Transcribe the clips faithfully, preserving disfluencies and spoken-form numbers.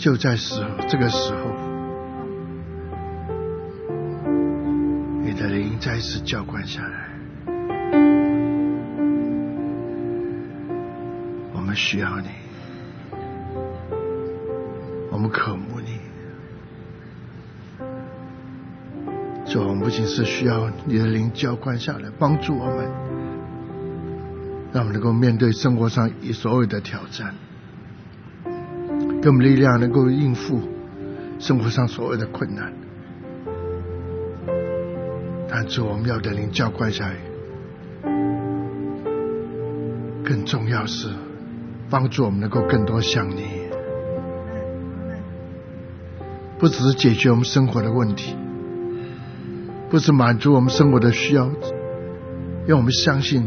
就在时候这个时候，你的灵再次浇灌下来。我们需要你，我们渴慕你。主，我们不仅是需要你的灵浇灌下来，帮助我们，让我们能够面对生活上所有的挑战，给我们力量能够应付生活上所有的困难。但主，我们要的灵浇灌下来，更重要是帮助我们能够更多像你，不只是解决我们生活的问题，不是满足我们生活的需要，因为我们相信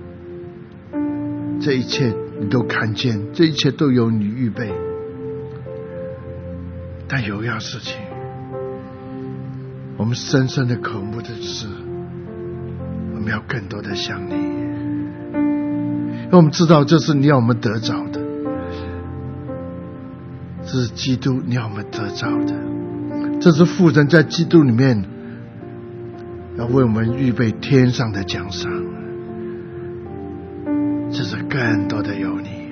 这一切你都看见，这一切都有你预备。但有一样事情我们深深的渴慕的是，我们要更多的像你，因为我们知道这是你要我们得着的，这是基督你要我们得着的，这是父神在基督里面要为我们预备天上的奖赏，这是更多的有你，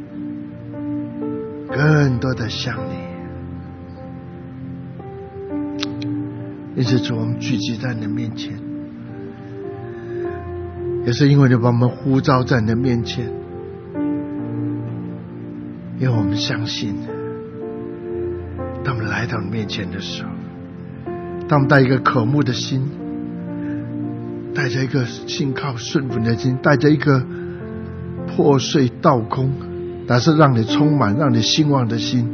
更多的像你。因此主，我们聚集在你的面前，也是因为你把我们呼召在你的面前，因为我们相信，当我们来到你面前的时候，当我们带一个渴慕的心，带着一个信靠顺服的心，带着一个破碎倒空但是让你充满让你兴旺的心，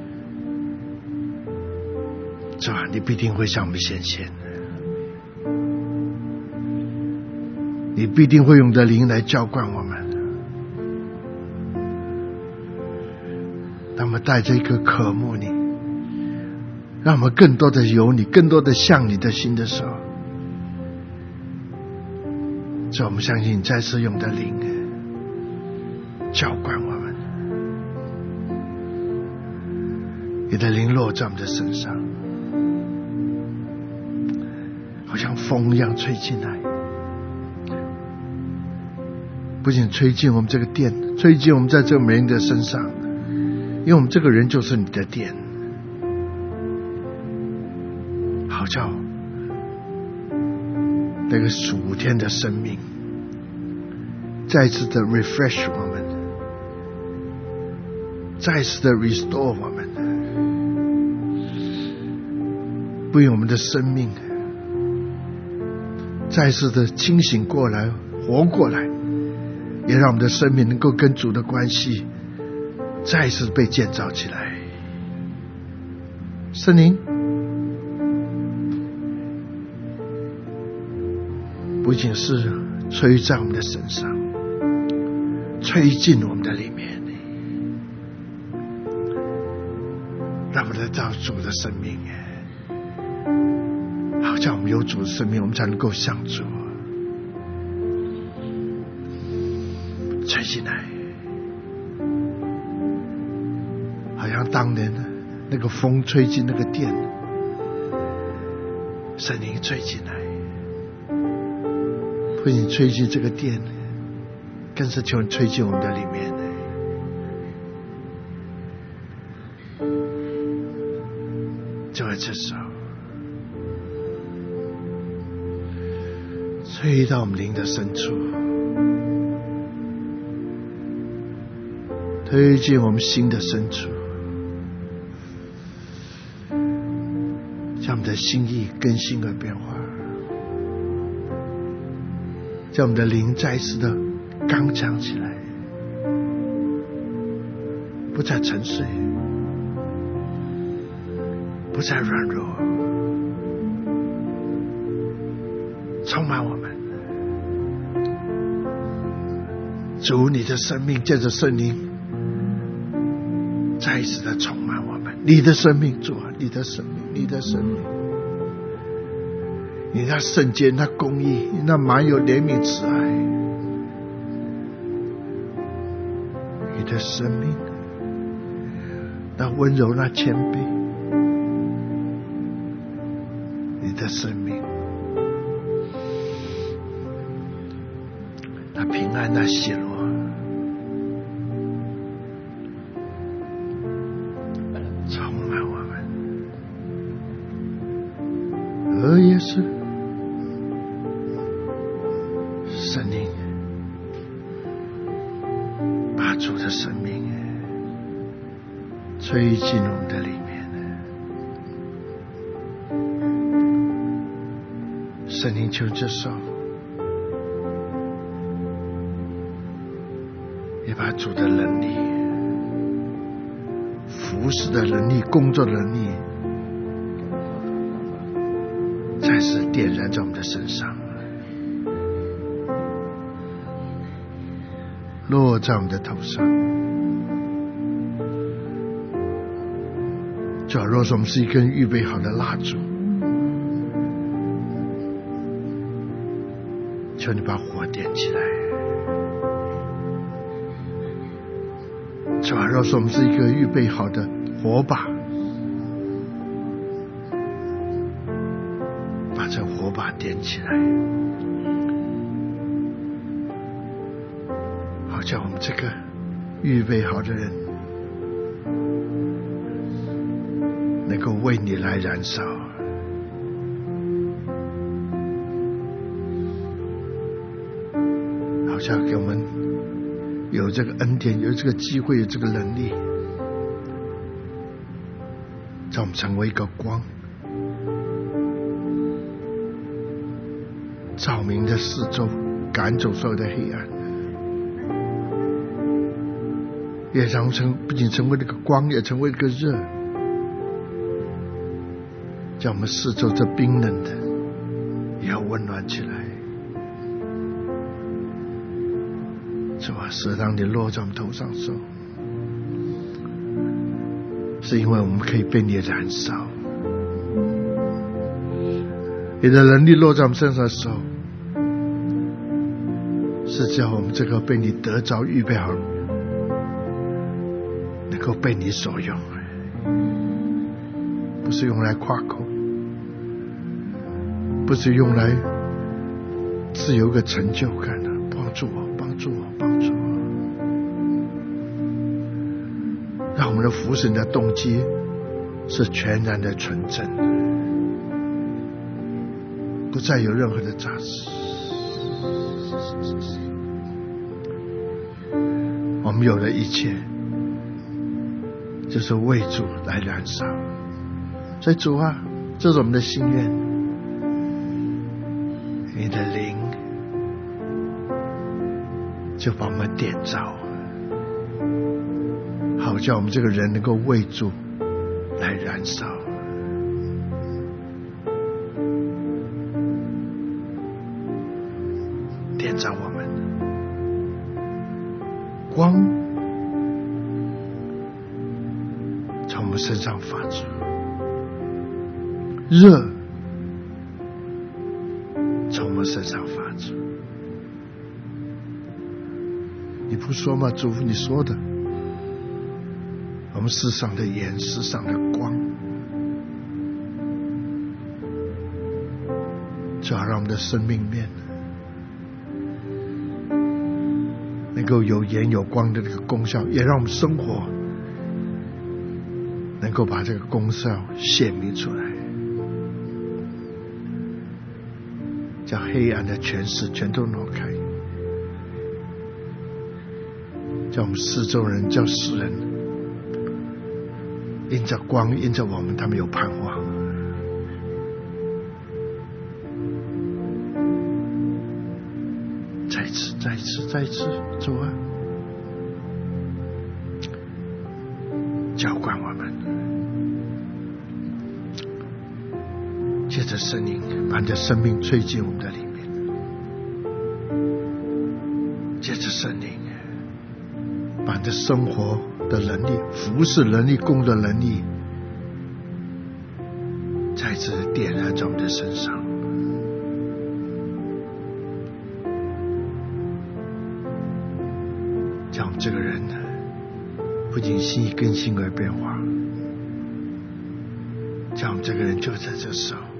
是吧？你必定会向我们显现，你必定会用你的灵来浇灌我们。当我们带着一个渴慕你，让我们更多的有你，更多的像你的心的时候，所以我们相信你再次用的灵浇灌我们，你的灵落在我们的身上，好像风一样吹进来，不仅吹进我们这个殿，吹进我们在这个每人的身上，因为我们这个人就是你的殿，好叫那个属天的生命再次的 refresh 我们，再次的 restore 我们，为我们的生命再次的清醒过来，活过来，也让我们的生命能够跟主的关系再次被建造起来。圣灵不仅是吹在我们的身上，吹进我们的里面，让我们得到主的生命，好像我们有主的生命，我们才能够像主。吹进来，好像当年那个风吹进那个殿，圣灵吹进来，不仅吹进这个殿，更是求你吹进我们的里面。就在这时候，吹到我们灵的深处，推进我们心的深处，将我们的心意更新而变化，将我们的灵再次的刚强起来，不再沉睡，不再软弱，充满我们。主，你的生命借着圣灵再一次的充满我们，你的生命，主啊，你的生命，你的生命，你那圣洁，那公义，你那满有怜悯慈爱，你的生命那温柔，那谦卑，你的生命，那平安，那喜乐，充满我们。而也是神灵把主的生命吹进我们的里面，神灵求接受，也把主的能力、服侍的能力、工作的能力，再次点燃在我们的身上，落在我们的头上。就好若是我们是一根预备好的蜡烛，求你把火点起来。就好若是我们是一个预备好的火把，把这火把点起来，好叫我们这个预备好的人能够为你来燃烧，好像给我们有这个恩典，有这个机会，有这个能力，让我们成为一个光，照明的四周，赶走所有的黑暗，也让成不仅成为那个光，也成为一个热，将我们四周这冰冷的也要温暖起来。主啊，是让你落在我们头上的时候，是因为我们可以被你燃烧。你的能力落在我们身上的时候，是叫我们这个被你得着预备好，能够被你所用，不是用来夸口，不是用来自有个成就感的，帮助我，帮助我，帮助我，让我们的服侍你的动机是全然的纯正，不再有任何的杂质。我们有了一切，就是为主来燃烧。所以主啊，这是我们的心愿，你的灵就把我们点着，好叫我们这个人能够为主来燃烧。点着我们，光从我们身上发出，热从我们身上发出。你不说吗？主，你说的，我们世上的盐，世上的光，就好让我们的生命面能够有盐有光的这个功效，也让我们生活能够把这个功效显明出来，将黑暗的权势全都挪开，叫我们四周人，叫世人因着光，因着我们，他们有盼望。再一次，再一次，再一次，主啊，浇灌我们，借着圣灵把你的生命吹进我们的里面，借着圣灵把你的生活的能力、服侍能力、工作能力再次点燃在我们的身上，将我们这个人不仅心意更新而变化， 叫我们这个人就在这时候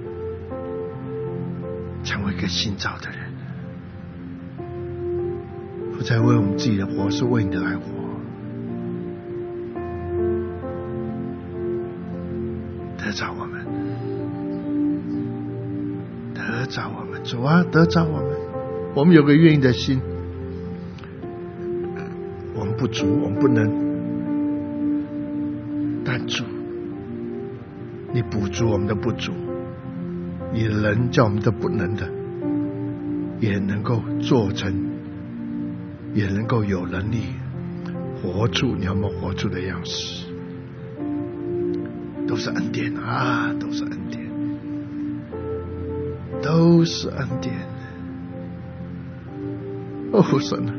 成为一个新造的人，不再为我们自己的活，是为你的来活。得着我们，得着我们，主啊，得着我们。我们有个愿意的心，我们不足，我们不能，但主，你补足我们的不足，你的能叫我们的不能的，也能够做成，也能够有能力活出你要我们活出的样式。都是恩典啊，都是恩典，都是恩典。哦，神啊，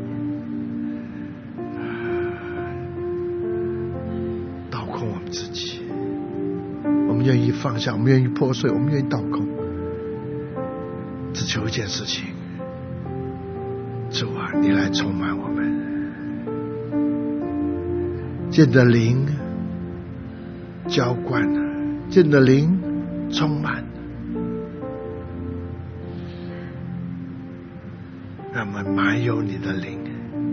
倒空我们自己，我们愿意放下，我们愿意破碎，我们愿意倒空，只求一件事情，主啊，你来充满我们，见着灵浇灌，见着灵充满，让我们满有你的灵，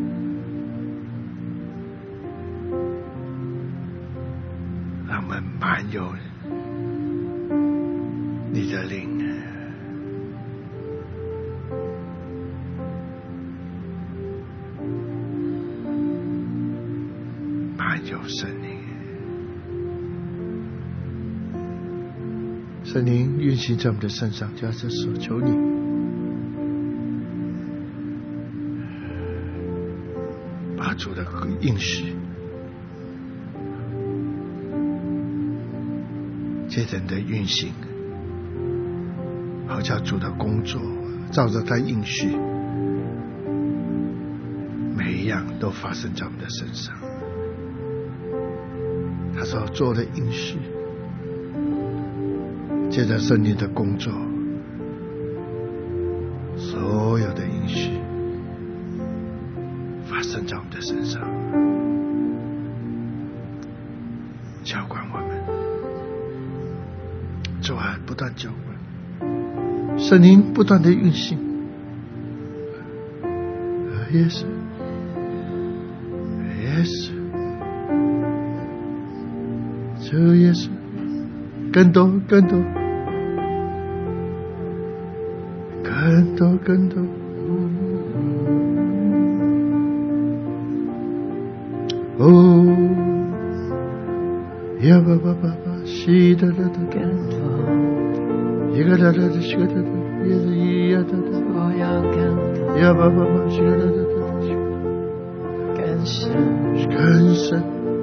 让我们满有你的灵，满有圣灵。圣灵运行在我们的身上，就这时候求你把主的应许借着你的运行，好叫主的工作照着他应许，每一样都发生在我们的身上。他所做的应许，借着圣灵的工作，所有的应许发生在我们的身上，浇灌我们，主啊，不断浇灌，圣灵不断的运行，也是，也是，这也是，更多，更多。更多更多，哦，呀吧吧吧吧，西哒哒哒，更多，一个哒哒哒，西个哒哒，也是一呀哒哒，我要更多，呀吧吧吧，西个哒哒哒，更深，更深，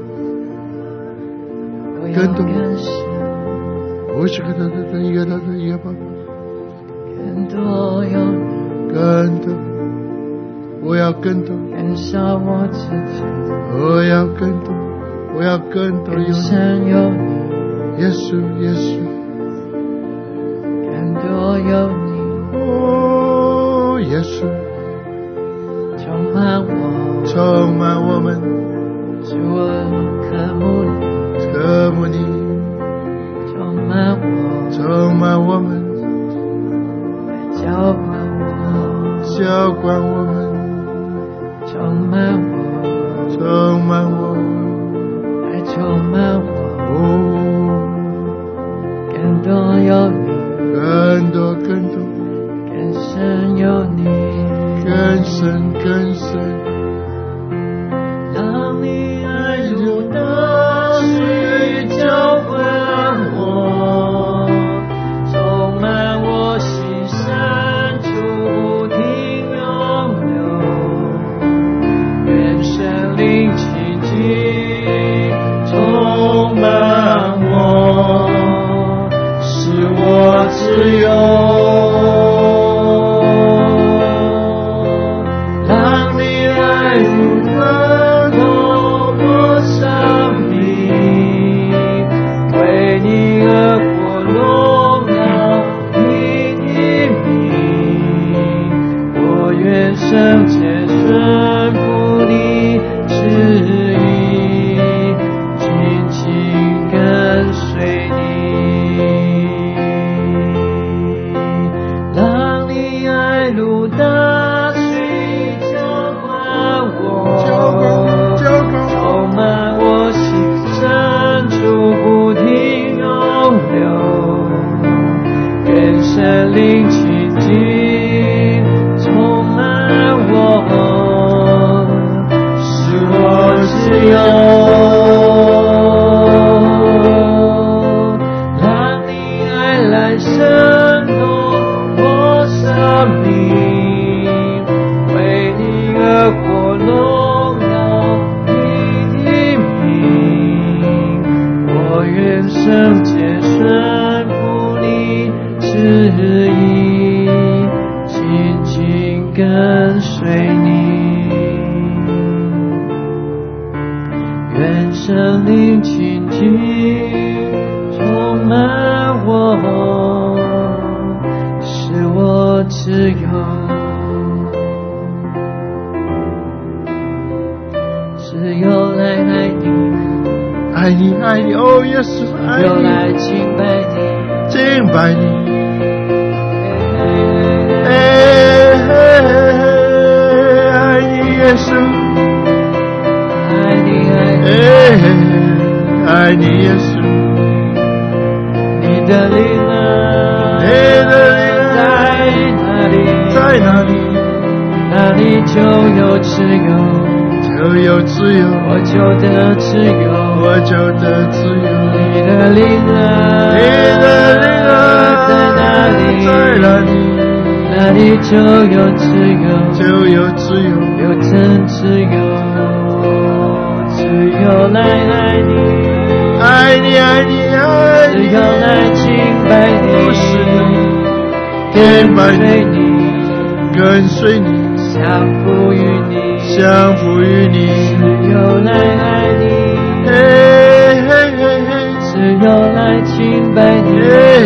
更多，更深，我是个哒哒哒，一个哒哒，一个吧吧。更多有你，更多，我要更多，更少我自己，我要更多，我要更多有你，更深有你，耶稣，耶稣，更多有你，哦，耶稣，充满我，充满我们，使我渴慕你，渴慕你，充满我，充满我们。浇灌我，浇灌我们，充满我，充满我，来充满我，哦，更多有你，更多更多，更深有你，更深更深，让你爱如大水浇灌我，充满我心。深处不停涌流，愿神灵奇迹充满我，使我自由，让你爱如河透过生命，为你而活络。圣洁顺服你旨意，紧紧跟随你。 愿圣洁顺服你旨意，紧紧跟随你。愿圣灵亲近充满我，使我自由，自由来爱你， 爱你爱你，哦耶稣，爱自由你来敬拜你， 敬拜你，哎爱你耶稣， 爱你爱你， 哎爱你耶稣， 你的力量， 你的力量在哪里？ 在哪里？ 哪里就有自由， 就有自由， 我就得自由， 我就得自由。 你的力量， 你的力量在哪里？ 在哪里？ 哪里就有自由， 就有自由， 有真自由，自由来爱你， 爱你爱你爱你， 自由来敬拜你， 不是跟随你， 跟随你， 降服于你， 降服于你， 自由来爱你， 嘿嘿嘿嘿， 自由来敬拜你，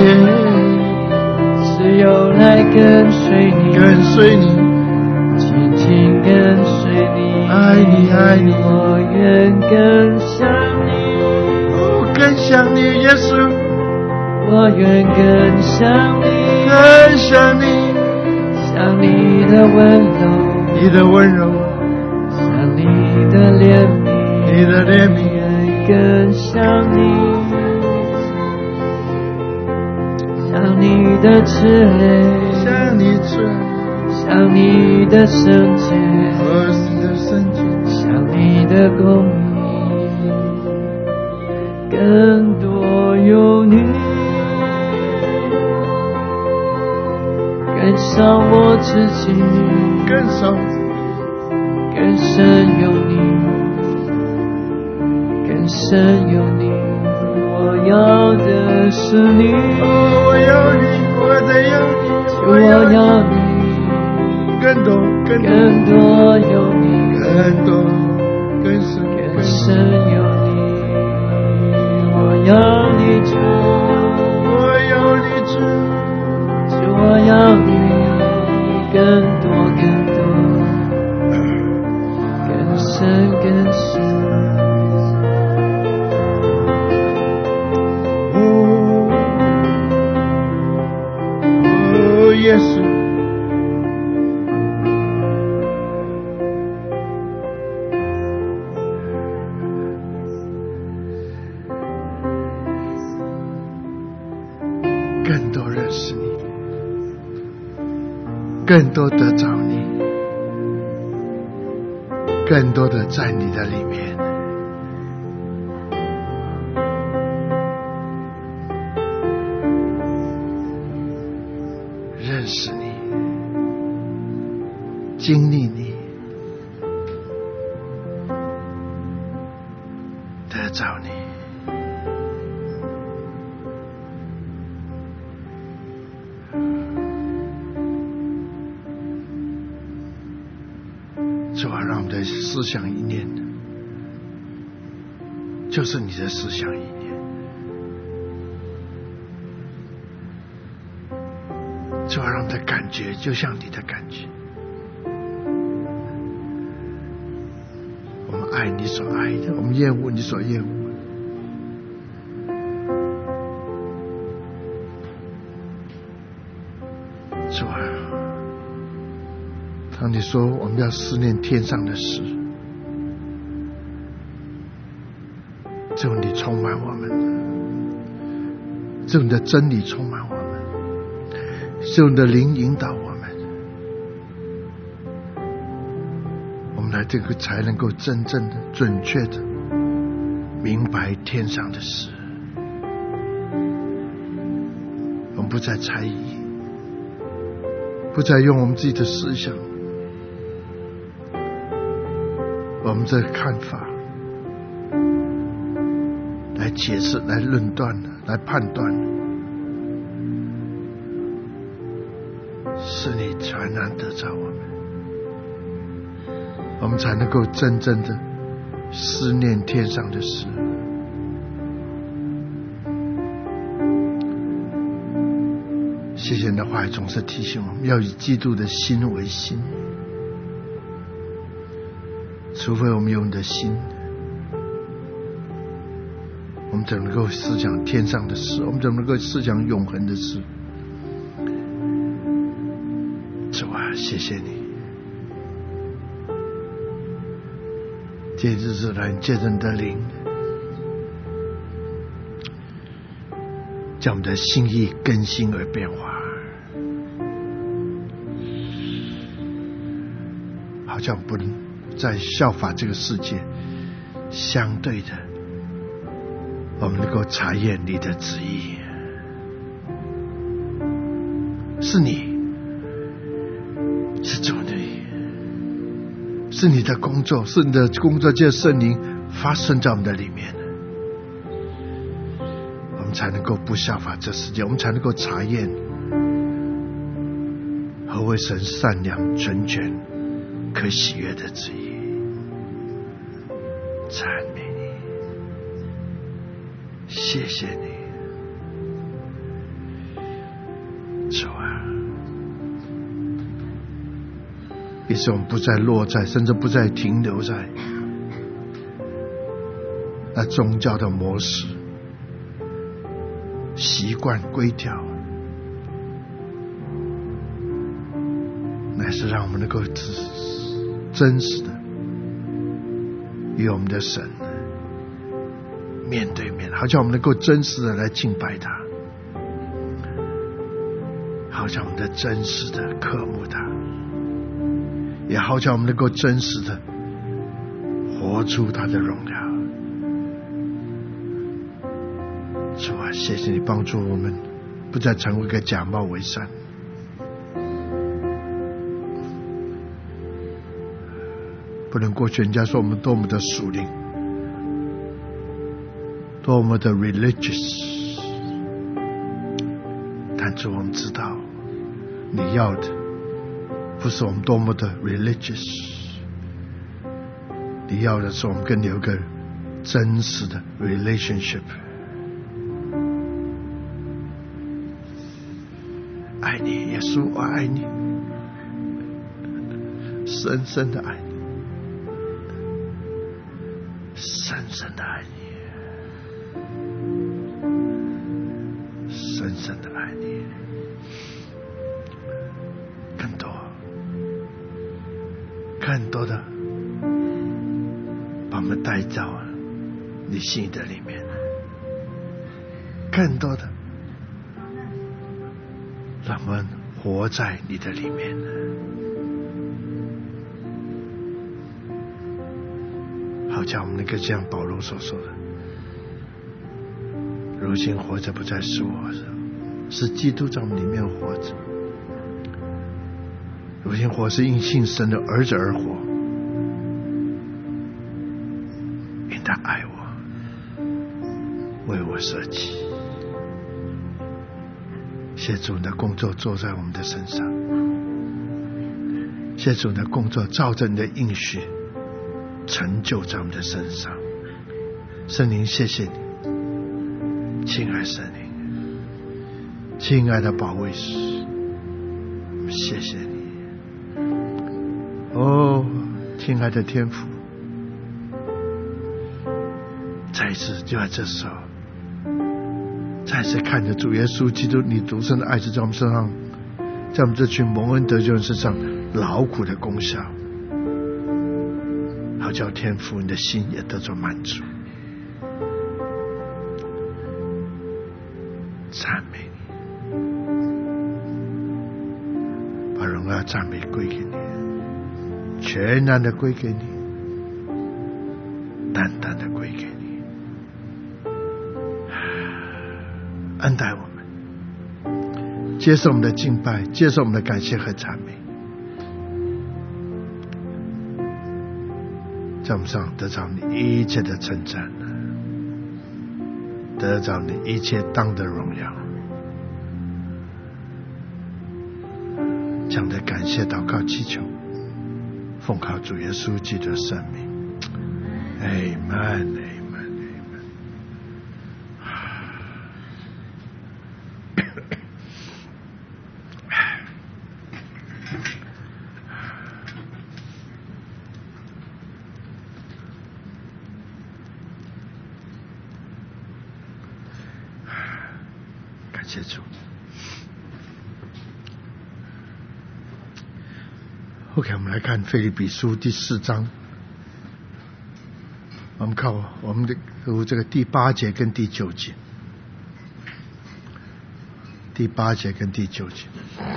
自由来跟随你， 跟随你， 紧紧跟随你， 爱你爱你， 我愿更像你， 哦，更像你，耶稣， 我愿更像你， 更像你， 像你的温柔， 你的温柔， 像你的怜悯， 你的怜悯， 更像你，像你的慈爱， 像你慈爱， 像你的圣洁， 我是的圣洁， 像你的公义，更多有你，更伤我自己， 更少， 更深有你，更深有你，我要的是你， 哦，我要你，我得要你， 我要你， 更多，更多， 更多有你， 更多，更深， 更深有你，我要你主， 我要你主， 主我要你，更多更多，更深更深。 哦，哦，耶稣，更多认识你，更多得着你，更多的在你的里面。认识你，经历你，得着你。主啊，让我们的思想意念就是你的思想意念。主啊，让我们的感觉就像你的感觉。我们爱你所爱的，我们厌恶你所厌恶的。主啊，当你说我们要思念天上的事，只有你充满我们，只有你的真理充满我们，只有你的灵引导我们，我们来这个才能够真正的准确的明白天上的事。我们不再猜疑，不再用我们自己的思想，我们这看法来解释、来论断、来判断，是你全然得着我们，我们才能够真正的思念天上的事。谢谢你的话语总是提醒我们要以基督的心为心，除非我们有你的心，我们怎么能够思想天上的事？我们怎么能够思想永恒的事？主啊，谢谢你，借日子来借着你的灵，将我们的心意更新而变化，好像不能再效法这个世界，相对的我们能够查验你的旨意，是你，是主你，是你的工作，是你的工作借圣灵发生在我们的里面，我们才能够不效法这世界，我们才能够查验何为神善良、纯全、可喜悦的旨意。赞美你，谢谢你，主啊！于是我们不再落在，甚至不再停留在那宗教的模式、习惯、规条，乃是让我们能够真实的与我们的神面对面，好像我们能够真实的来敬拜他，好像我们的真实的渴慕他，也好像我们能够真实的活出他的荣耀。主啊，谢谢你帮助我们不再成为一个假冒伪善，不能过去人家说我们多么的属灵，多么的 religious， 但主我们知道你要的不是我们多么的 religious， 你要的是我们跟你有个真实的 relationship， 爱你耶稣，我爱你，深深的爱你，深深的爱你，深深的爱你，更多更多的把我们带到你心意的里面，更多的让我们活在你的里面，好像我们能够像保罗所说的，如今活着不再是我，是基督在我们里面活着，如今活是因信神的儿子而活，因他爱我，为我舍己。谢主你的工作做在我们的身上，谢主你的工作照着你的应许成就在我们的身上。圣灵谢谢你，亲爱圣灵，亲爱的保惠师，谢谢你。哦，亲爱的天父，再一次就在这时候，再次看着主耶稣基督你独生的爱子在我们身上，在我们这群蒙恩得救人身上劳苦的功效，好叫天父你的心也得着满足。赞美你，把荣耀赞美归给你，全然的归给你，单单的归给你，恩待我们，接受我们的敬拜，接受我们的感谢和赞美，在我们上得到你一切的称赞。 得着你一切当的荣耀。这样的感谢祷告祈求，奉靠主耶稣基督的圣名 Amen Amen Amen 感谢主。OK， 我们来看腓立比书第四章，我们看我们的读这个第八节跟第九节，第八节跟第九节。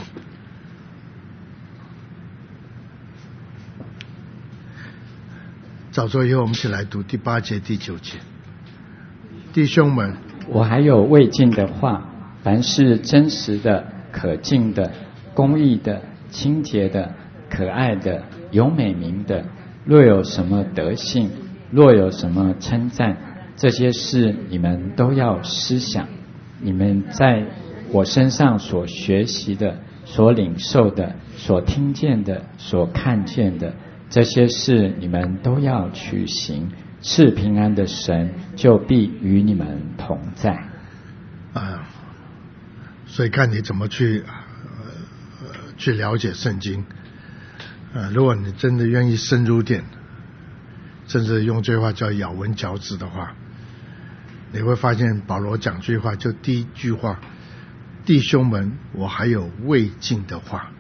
早说以后，我们一起来读第八节、第九节。弟兄们， 我还有未尽的话，凡是真实的、可敬的、公义的、清洁的、可爱的、有美名的，若有什么德性，若有什么称赞，这些事你们都要思想。你们在我身上所学习的、所领受的、所听见的、所看见的，这些事你们都要去行，赐平安的神就必与你们同在。 啊，所以看你怎么去呃去了解圣经。呃，如果你真的愿意深入点，甚至用这句话叫咬文嚼字的话，你会发现保罗讲这句话，就第一句话，弟兄们，我还有未尽的话。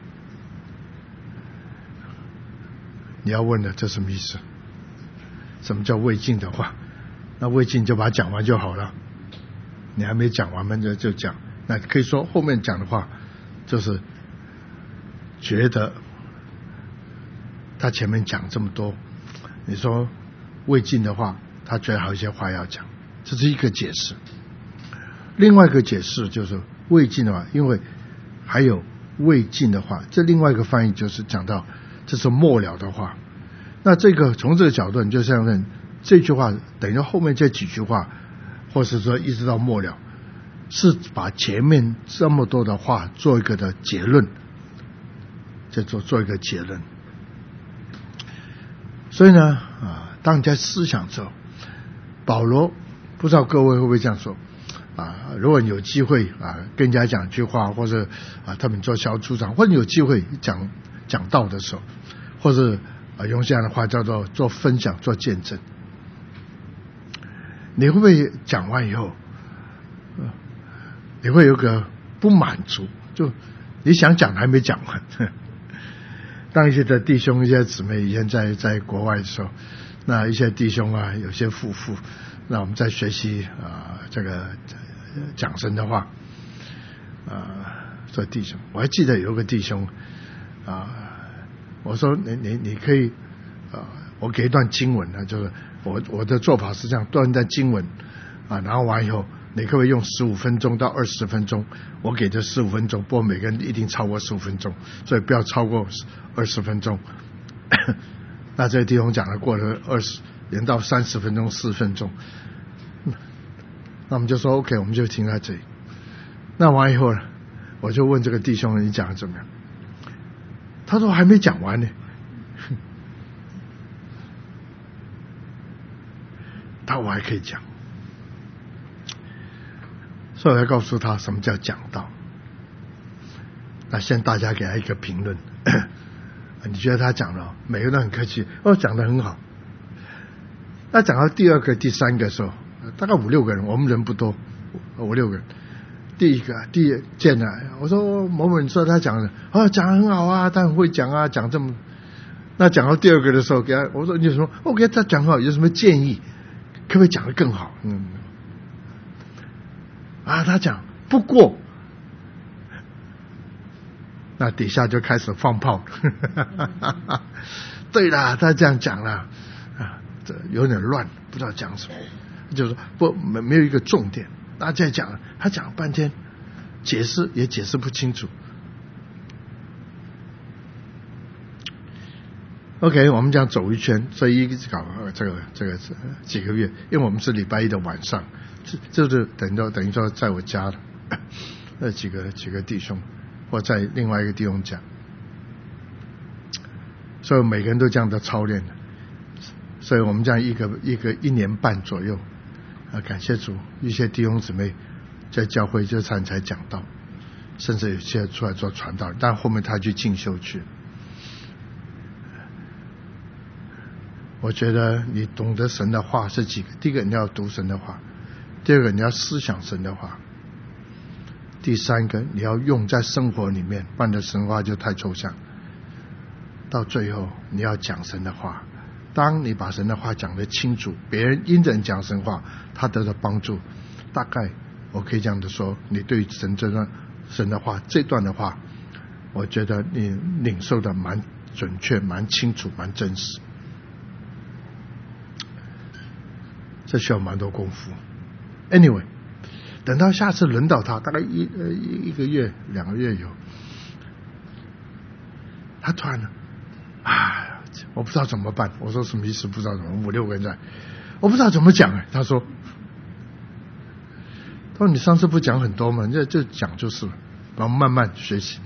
你要问的这什么意思？什么叫未尽的话？那未尽就把它讲完就好了，你还没讲完嘛，就就讲。那可以说后面讲的话就是觉得他前面讲这么多，你说未尽的话，他觉得还有一些话要讲，这是一个解释。另外一个解释就是未尽的话，因为还有未尽的话，这另外一个翻译就是讲到这是末了的话。那这个从这个角度，你就这样认，这句话等于后面这几句话，或是说一直到末了，是把前面这么多的话做一个的结论，就做做一个结论。所以呢，啊，当你在思想之后，保罗不知道各位会不会这样说啊？如果你有机会啊，跟人家讲一句话，或者啊，他们做小组长，或者你有机会讲讲道的时候，或者啊，用这样的话叫做做分享、做见证，你会不会讲完以后，你会有个不满足？就你想讲还没讲完。当一些的弟兄、一些姊妹以前在在国外的时候，那一些弟兄啊，有些夫妇，那我们在学习啊、呃、这个讲神的话啊，说、呃、弟兄，我还记得有个弟兄啊、呃，我说你你你可以啊、呃，我给一段经文呢，就是我我的做法是这样，段段经文啊，然后完以后，你可不可以用十五分钟到二十分钟？我给这十五分钟，不过每个人一定超过十五分钟，所以不要超过二十分钟。那这个弟兄讲了，过了二十，连到三十分钟、四分钟，那我们就说 OK， 我们就停在这里。那完以后呢，我就问这个弟兄，你讲的怎么样？他说还没讲完呢。他我还可以讲。所以我要告诉他什么叫讲道。那先大家给他一个评论，你觉得他讲了，每个人都很客气，哦，讲得很好。那讲到第二个、第三个的时候，大概五六个人，我们人不多，五六个人。第一个，第一见了，我说某某人说他讲的，哦，讲得很好啊，他很会讲啊，讲这么。那讲到第二个的时候，给他我说你有什么 ？OK， 他讲好，有什么建议？可不可以讲得更好？嗯。啊，他讲不过，那底下就开始放炮。对啦，他这样讲了，啊，这有点乱，不知道讲什么，就是不没没有一个重点。大家讲，他讲了半天，解释也解释不清楚。 OK， 我们讲走一圈，所以一直搞这个这个几个月，因为我们是礼拜一的晚上，这就是等于等于说在我家的那几个几个弟兄，或在另外一个地方讲，所以每个人都这样的操练的，所以我们这样一个一个一年半左右，啊，感谢主，一些弟兄姊妹在教会这才才讲道，甚至有些出来做传道，但后面他去进修去。我觉得你懂得神的话是几个，第一个你要读神的话，第二个你要思想神的话，第三个你要用在生活里面，不然的神话就太抽象。到最后你要讲神的话，当你把神的话讲得清楚，别人因着你讲神话他得到帮助，大概我可以这样的说，你对神这段神的话这段的话，我觉得你领受的蛮准确蛮清楚蛮真实，这需要蛮多功夫。 Anyway， 等到下次轮到他，大概一呃一个月两个月有，他突然呢，啊，我不知道怎么办。我说什么意思？不知道怎么，五六个人在，我不知道怎么讲。他说，他说你上次不讲很多嘛，这就讲就是了，然后慢慢学习。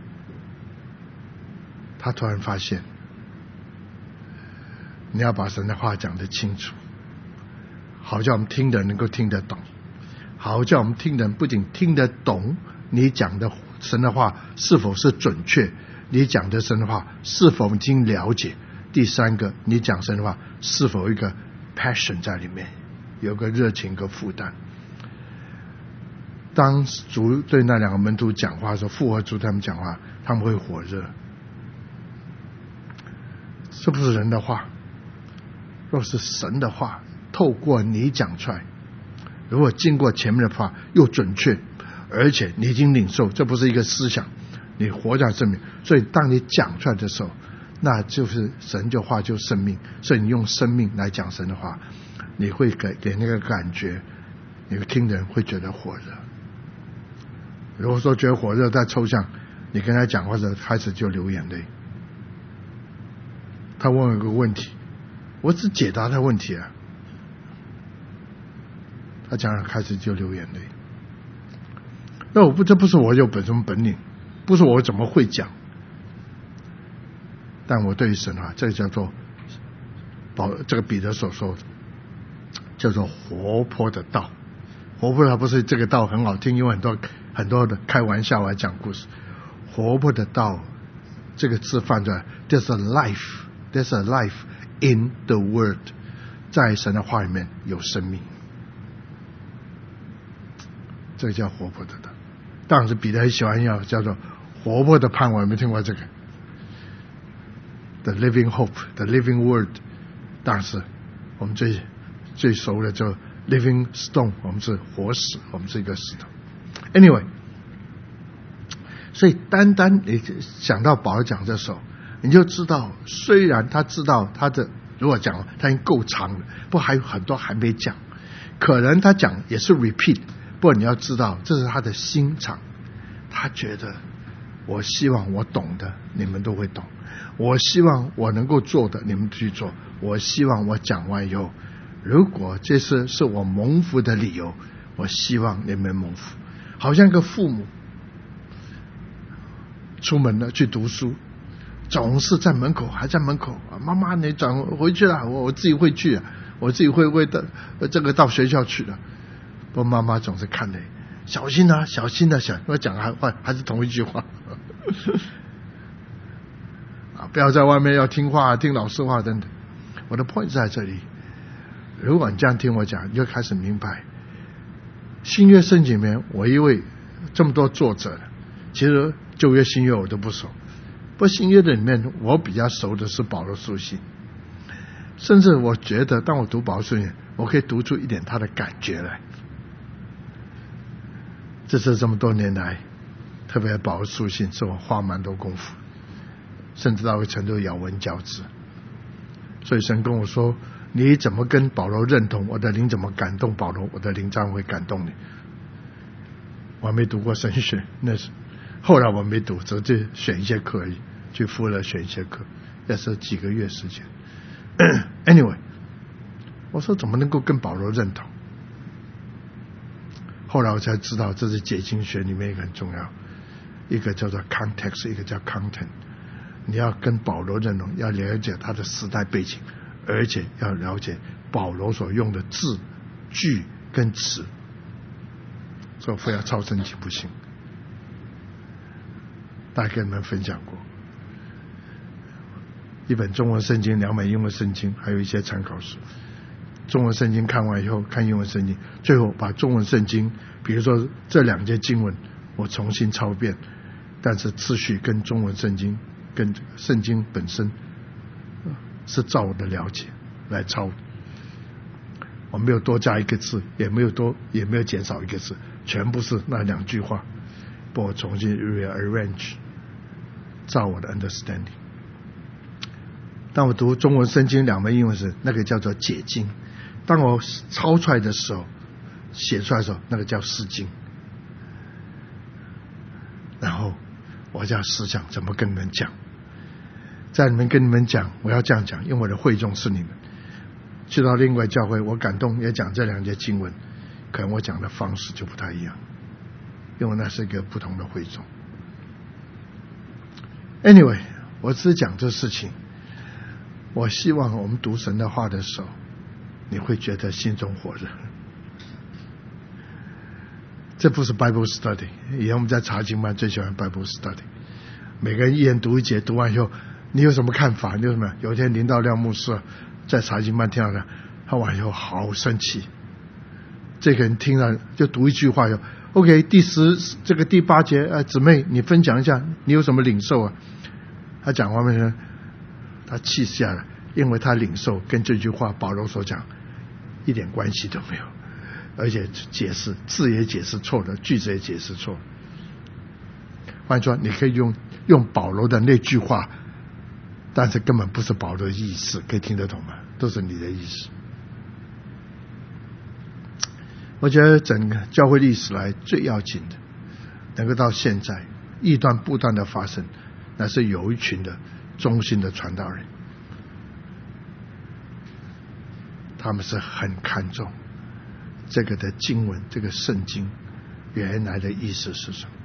他突然发现，你要把神的话讲得清楚，好叫我们听的人能够听得懂，好叫我们听的人不仅听得懂你讲的神的话是否是准确，你讲的神的话是否已经了解，第三个你讲神的话是否有一个 passion 在里面，有个热情跟负担。当主对那两个门徒讲话的时候，复活主他们讲话，他们会火热。这不是人的话，若是神的话透过你讲出来，如果经过前面的话又准确，而且你已经领受，这不是一个思想，你活在生命，所以当你讲出来的时候，那就是神的话就是生命，所以你用生命来讲神的话，你会给给那个感觉，你听的人会觉得火热。如果说觉得火热太抽象，你跟他讲话的开始就流眼泪。他问我一个问题，我只解答他问题啊，他讲了开始就流眼泪。那我不，这不是我有本什么本领，不是我怎么会讲，但我对于神啊，这个叫做保这个彼得所说的叫做活泼的道。活泼的不是这个道很好听，因为很多很多的开玩笑来讲故事。活泼的道这个字放在 there's a life there's a life in the word， 在神的话里面有生命，这个叫活泼的道。当然是彼得很喜欢要叫做活泼的盼望，有没有听过这个 The living hope The living word， 当然是我们最最熟的就 living stone， 我们是活石，我们是一个石头。 Anyway， 所以单单你想到保罗讲这时候，你就知道虽然他知道他的如果讲他已经够长了，不过还有很多还没讲，可能他讲也是 repeat， 不过你要知道这是他的心肠，他觉得我希望我懂的你们都会懂，我希望我能够做的你们去做，我希望我讲完以后，如果这是是我蒙福的理由，我希望你们蒙福。好像个父母出门了去读书，总是在门口还在门口，妈妈你转回去了，我我自己会去啊，我自己会为的这个到学校去的。不过妈妈总是看着小心啊小心啊，想我讲还话还是同一句话啊，不要在外面要听话听老师话等等。我的 point 在这里，如果你这样听我讲，你就开始明白新约圣经里面我因为这么多作者，其实旧约新约我都不熟，不过新约的里面我比较熟的是保罗书信，甚至我觉得当我读保罗书信，我可以读出一点他的感觉来。这是这么多年来特别保罗书信是我花蛮多功夫，甚至到一个程度咬文嚼字。所以神跟我说，你怎么跟保罗认同，我的灵怎么感动保罗，我的灵这样会感动你。我还没读过神学，那是后来我没读，只是选一些课而已，去复了选一些课， 也是几个月时间。Anyway， 我说怎么能够跟保罗认同？后来我才知道，这是解经学里面一个很重要，一个叫做 context， 一个叫 content。你要跟保罗认同，要了解他的时代背景，而且要了解保罗所用的字、句跟词。所以非要抄圣经不行。大概跟你们分享过，一本中文圣经，两本英文圣经，还有一些参考书。中文圣经看完以后，看英文圣经，最后把中文圣经，比如说这两节经文，我重新抄遍，但是次序跟中文圣经跟圣经本身是照我的了解来抄，我没有多加一个字，也没有多也没有减少一个字，全部是那两句话，帮我重新 rearrange， 照我的 understanding。当我读中文圣经两门英文时，那个叫做解经；当我抄出来的时候，写出来的时候，那个叫释经。然后我就要思想怎么跟你们讲，在你们跟你们讲，我要这样讲，因为我的会众是你们。去到另外教会，我感动也讲这两节经文，可能我讲的方式就不太一样，因为那是一个不同的会众。Anyway， 我只是讲这事情。我希望我们读神的话的时候，你会觉得心中火热。这不是 Bible study， 以前我们在查经班最喜欢 Bible study， 每个人一人读一节，读完以后你有什么看法？你有什么？有一天林道亮牧师在查经班听到的，他完以后好生气。这个人听了就读一句话就 OK， 第十这个第八节，呃，姊妹你分享一下，你有什么领受啊？他讲完没？他气下来，因为他领受跟这句话保罗所讲一点关系都没有，而且解释字也解释错了，句子也解释错了。换句话说，你可以用用保罗的那句话，但是根本不是保罗的意思，可以听得懂吗？都是你的意思。我觉得整个教会历史来最要紧的，能够到现在异端不断的发生，那是有一群的忠心的传道人，他们是很看重这个的经文，这个圣经原来的意思是什么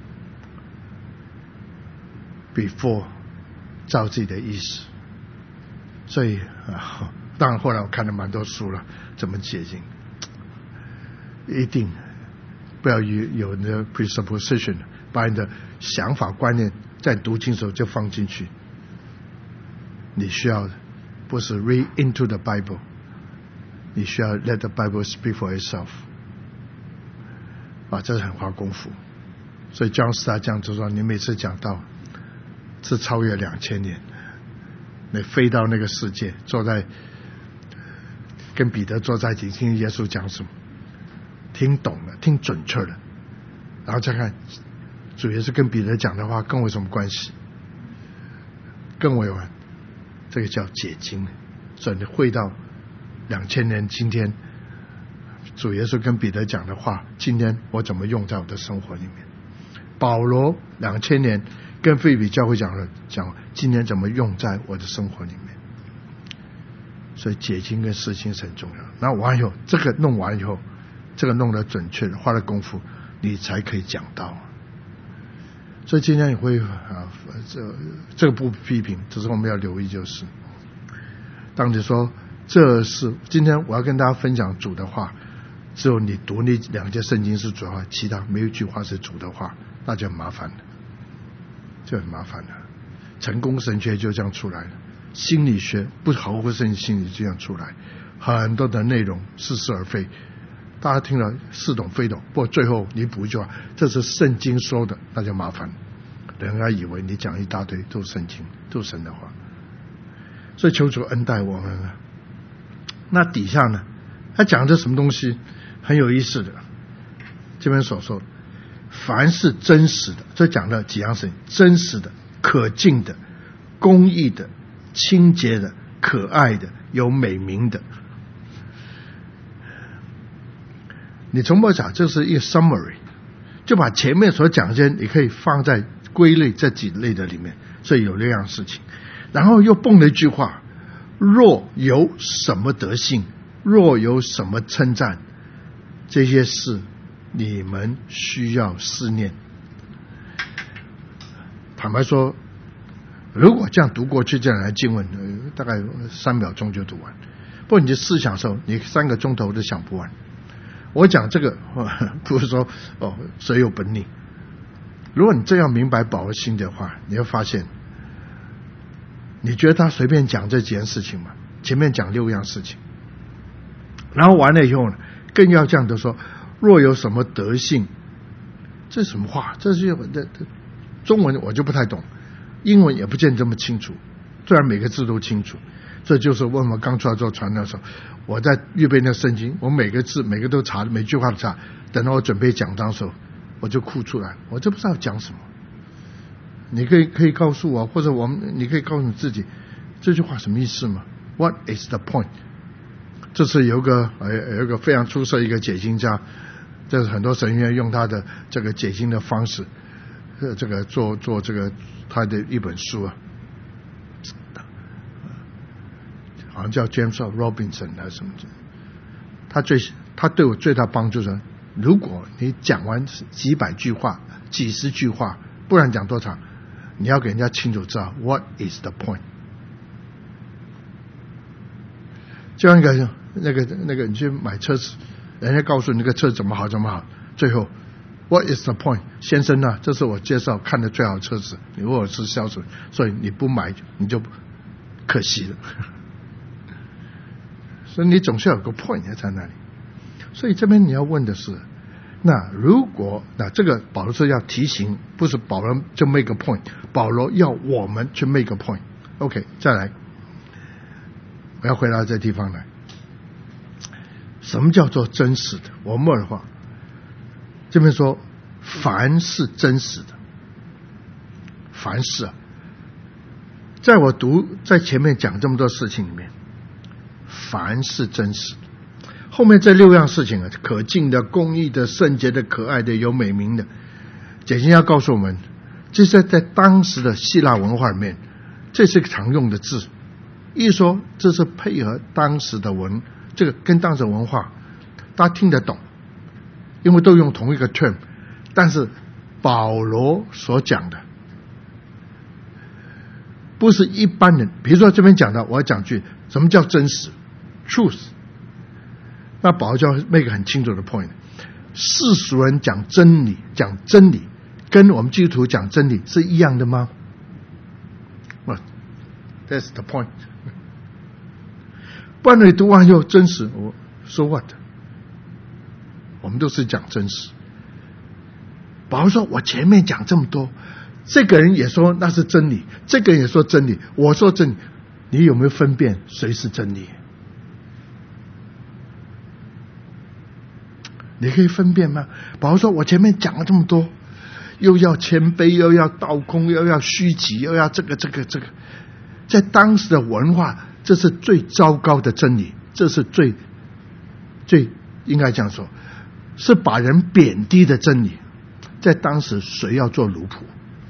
before 照自己的意思。所以、啊、当然后来我看了蛮多书了，怎么解经，一定不要有有那 presupposition， 把你的想法观念在读经的时候就放进去。你需要的不是 read into the Bible， 你需要 let the Bible speak for itself。 啊，这是很花功夫。所以姜斯他讲就说，你每次讲到是超越两千年，你飞到那个世界，坐在跟彼得坐在一起听耶稣讲什么，听懂了，听准确了，然后再看主耶稣跟彼得讲的话跟我有什么关系，跟我有关，这个叫解经。所以你会到两千年今天，主耶稣跟彼得讲的话，今天我怎么用在我的生活里面？保罗两千年跟腓立比教会讲了，讲今天怎么用在我的生活里面？所以解经跟释经是很重要。那完以后，这个弄完以后，这个弄得准确的，花了功夫，你才可以讲到。所以今天也会啊，这这个不批评，只是我们要留意，就是当你说这是今天我要跟大家分享主的话，只有你读那两节圣经是主的话，其他没有一句话是主的话，那就很麻烦了，就很麻烦了。成功神学就这样出来了，心理学不好好圣经心理就这样出来，很多的内容似是而非，大家听了似懂非懂，不过最后你补一句话，这是圣经说的，那就麻烦了，人家以为你讲一大堆都是圣经，都是神的话。所以求主恩待我们了。那底下呢，他讲这什么东西很有意思的，这边所说凡是真实的，这讲了几样事情：真实的、可敬的、公义的、清洁的、可爱的、有美名的。你从我讲，这是一个 summary， 就把前面所讲的，你可以放在归类这几类的里面。所以有这样事情， 然后又蹦了一句话：若有什么德性，若有什么称赞，这些事你们需要思念。坦白说，如果这样读过去这样来经文，呃、大概三秒钟就读完。不过你就思想的时候，你三个钟头都想不完。我讲这个不是说哦谁有本领。如果你这样明白保罗心的话，你会发现，你觉得他随便讲这几件事情吗？前面讲六样事情，然后完了以后呢，更要这样的说：若有什么德性，这是什么话？这是这中文我就不太懂，英文也不见这么清楚，虽然每个字都清楚。这就是为什么刚出来做传道的时候，我在预备那圣经，我每个字每个都查，每句话都查，等到我准备讲章的时候，我就哭出来，我就不知道讲什么。你可以可以告诉我，或者我们你可以告诉你自己，这句话什么意思吗？ What is the point？ 这是有一个有一个非常出色一个解经家，这是很多神学院用他的这个解经的方式，呃，这个做做这个他的一本书啊。好像叫 James Robinson 还是什么的，他最他对我最大帮助是，如果你讲完几百句话、几十句话，不然讲多长，你要给人家清楚知道 What is the point？ 就像一个那个那个你去买车子，人家告诉你那个车怎么好怎么好，最后 What is the point？ 先生啊，这是我介绍看的最好的车子，你如果是销售，所以你不买你就可惜了。所以你总是要有个 point 在那里。所以这边你要问的是，那如果那这个保罗是要提醒，不是保罗就 make a point， 保罗要我们去 make a point。 OK， 再来，我要回到这地方来。什么叫做真实的？我默的话，这边说凡是真实的，凡是啊，在我读在前面讲这么多事情里面，凡是真实的，后面这六样事情啊，可敬的、公义的、圣洁的、可爱的、有美名的，解经要告诉我们，这是在当时的希腊文化里面，这是个常用的字。一说这是配合当时的文，这个跟当时的文化，大家听得懂，因为都用同一个 term。但是保罗所讲的，不是一般人。比如说这边讲的，我要讲句什么叫真实 truth， 那保罗就要 make 很清楚的 point。 世俗人讲真理讲真理跟我们基督徒讲真理是一样的吗？ Well, that's the point。 不然你读完又真实，我 so what？ 我们都是讲真实。保罗说我前面讲这么多，这个人也说那是真理，这个人也说真理，我说真理，你有没有分辨谁是真理？你可以分辨吗？保罗说我前面讲了这么多，又要谦卑，又要倒空，又要虚己，又要这个这个这个，在当时的文化，这是最糟糕的真理，这是最最应该这样说，是把人贬低的真理。在当时谁要做奴仆？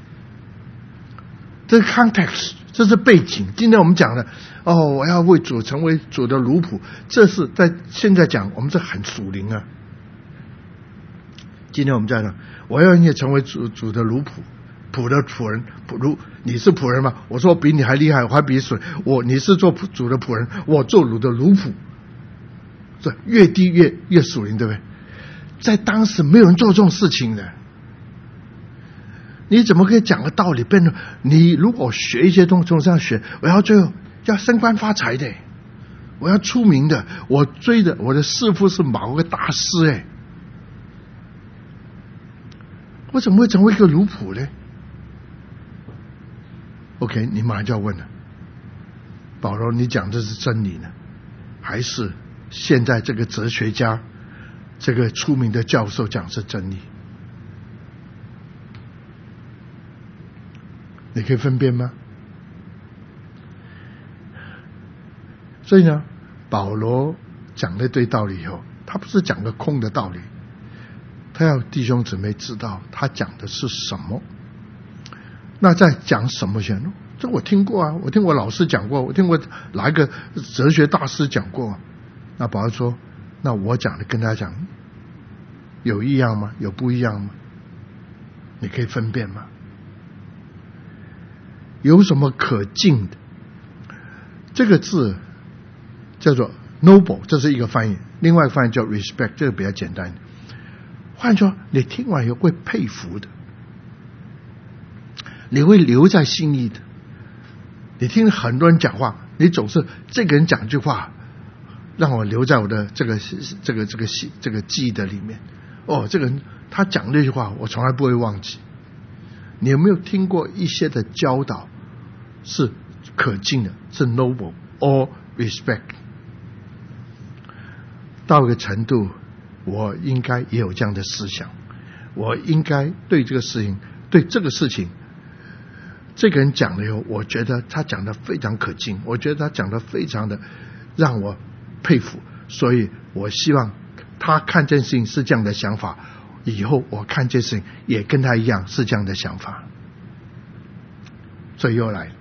这是 context， 这是背景。今天我们讲的哦，我要为主成为主的奴仆，这是在现在讲我们这很属灵啊。今天我们在讲我要你成为主主的奴仆，仆的仆人，仆你是仆人吗？我说比你还厉害，我还比谁？我你是做主的仆人，我做主的奴仆，这越低越越属灵，对不对？在当时没有人做这种事情的。你怎么可以讲个道理变成你如果学一些东西从这样学，我要最后要升官发财的，我要出名的，我追的我的师父是某个大师哎，我怎么会成为一个奴仆呢 ？OK， 你马上就要问了，保罗，你讲的是真理呢，还是现在这个哲学家、这个出名的教授讲是真理？你可以分辨吗？所以呢，保罗讲那堆道理以后，他不是讲个空的道理，他要弟兄姊妹知道他讲的是什么。那在讲什么前， 这我听过啊，我听我老师讲过，我听过哪一个哲学大师讲过。那保罗说，那我讲的跟他讲有一样吗？有不一样吗？你可以分辨吗？有什么可敬的？这个字叫做 noble， 这是一个翻译，另外一个翻译叫 respect， 这个比较简单。换句话说，你听完以后会佩服的，你会留在心里的。你听很多人讲话，你总是这个人讲句话让我留在我的这个这个这个这个记忆的里面。哦，这个人他讲那句话我从来不会忘记。你有没有听过一些的教导是可敬的，是 noble or respect？ 到一个程度我应该也有这样的思想，我应该对这个事情对这个事情这个人讲了以后，我觉得他讲的非常可敬，我觉得他讲的非常的让我佩服，所以我希望他看这件事情是这样的想法，以后我看这件事情也跟他一样是这样的想法。所以又来，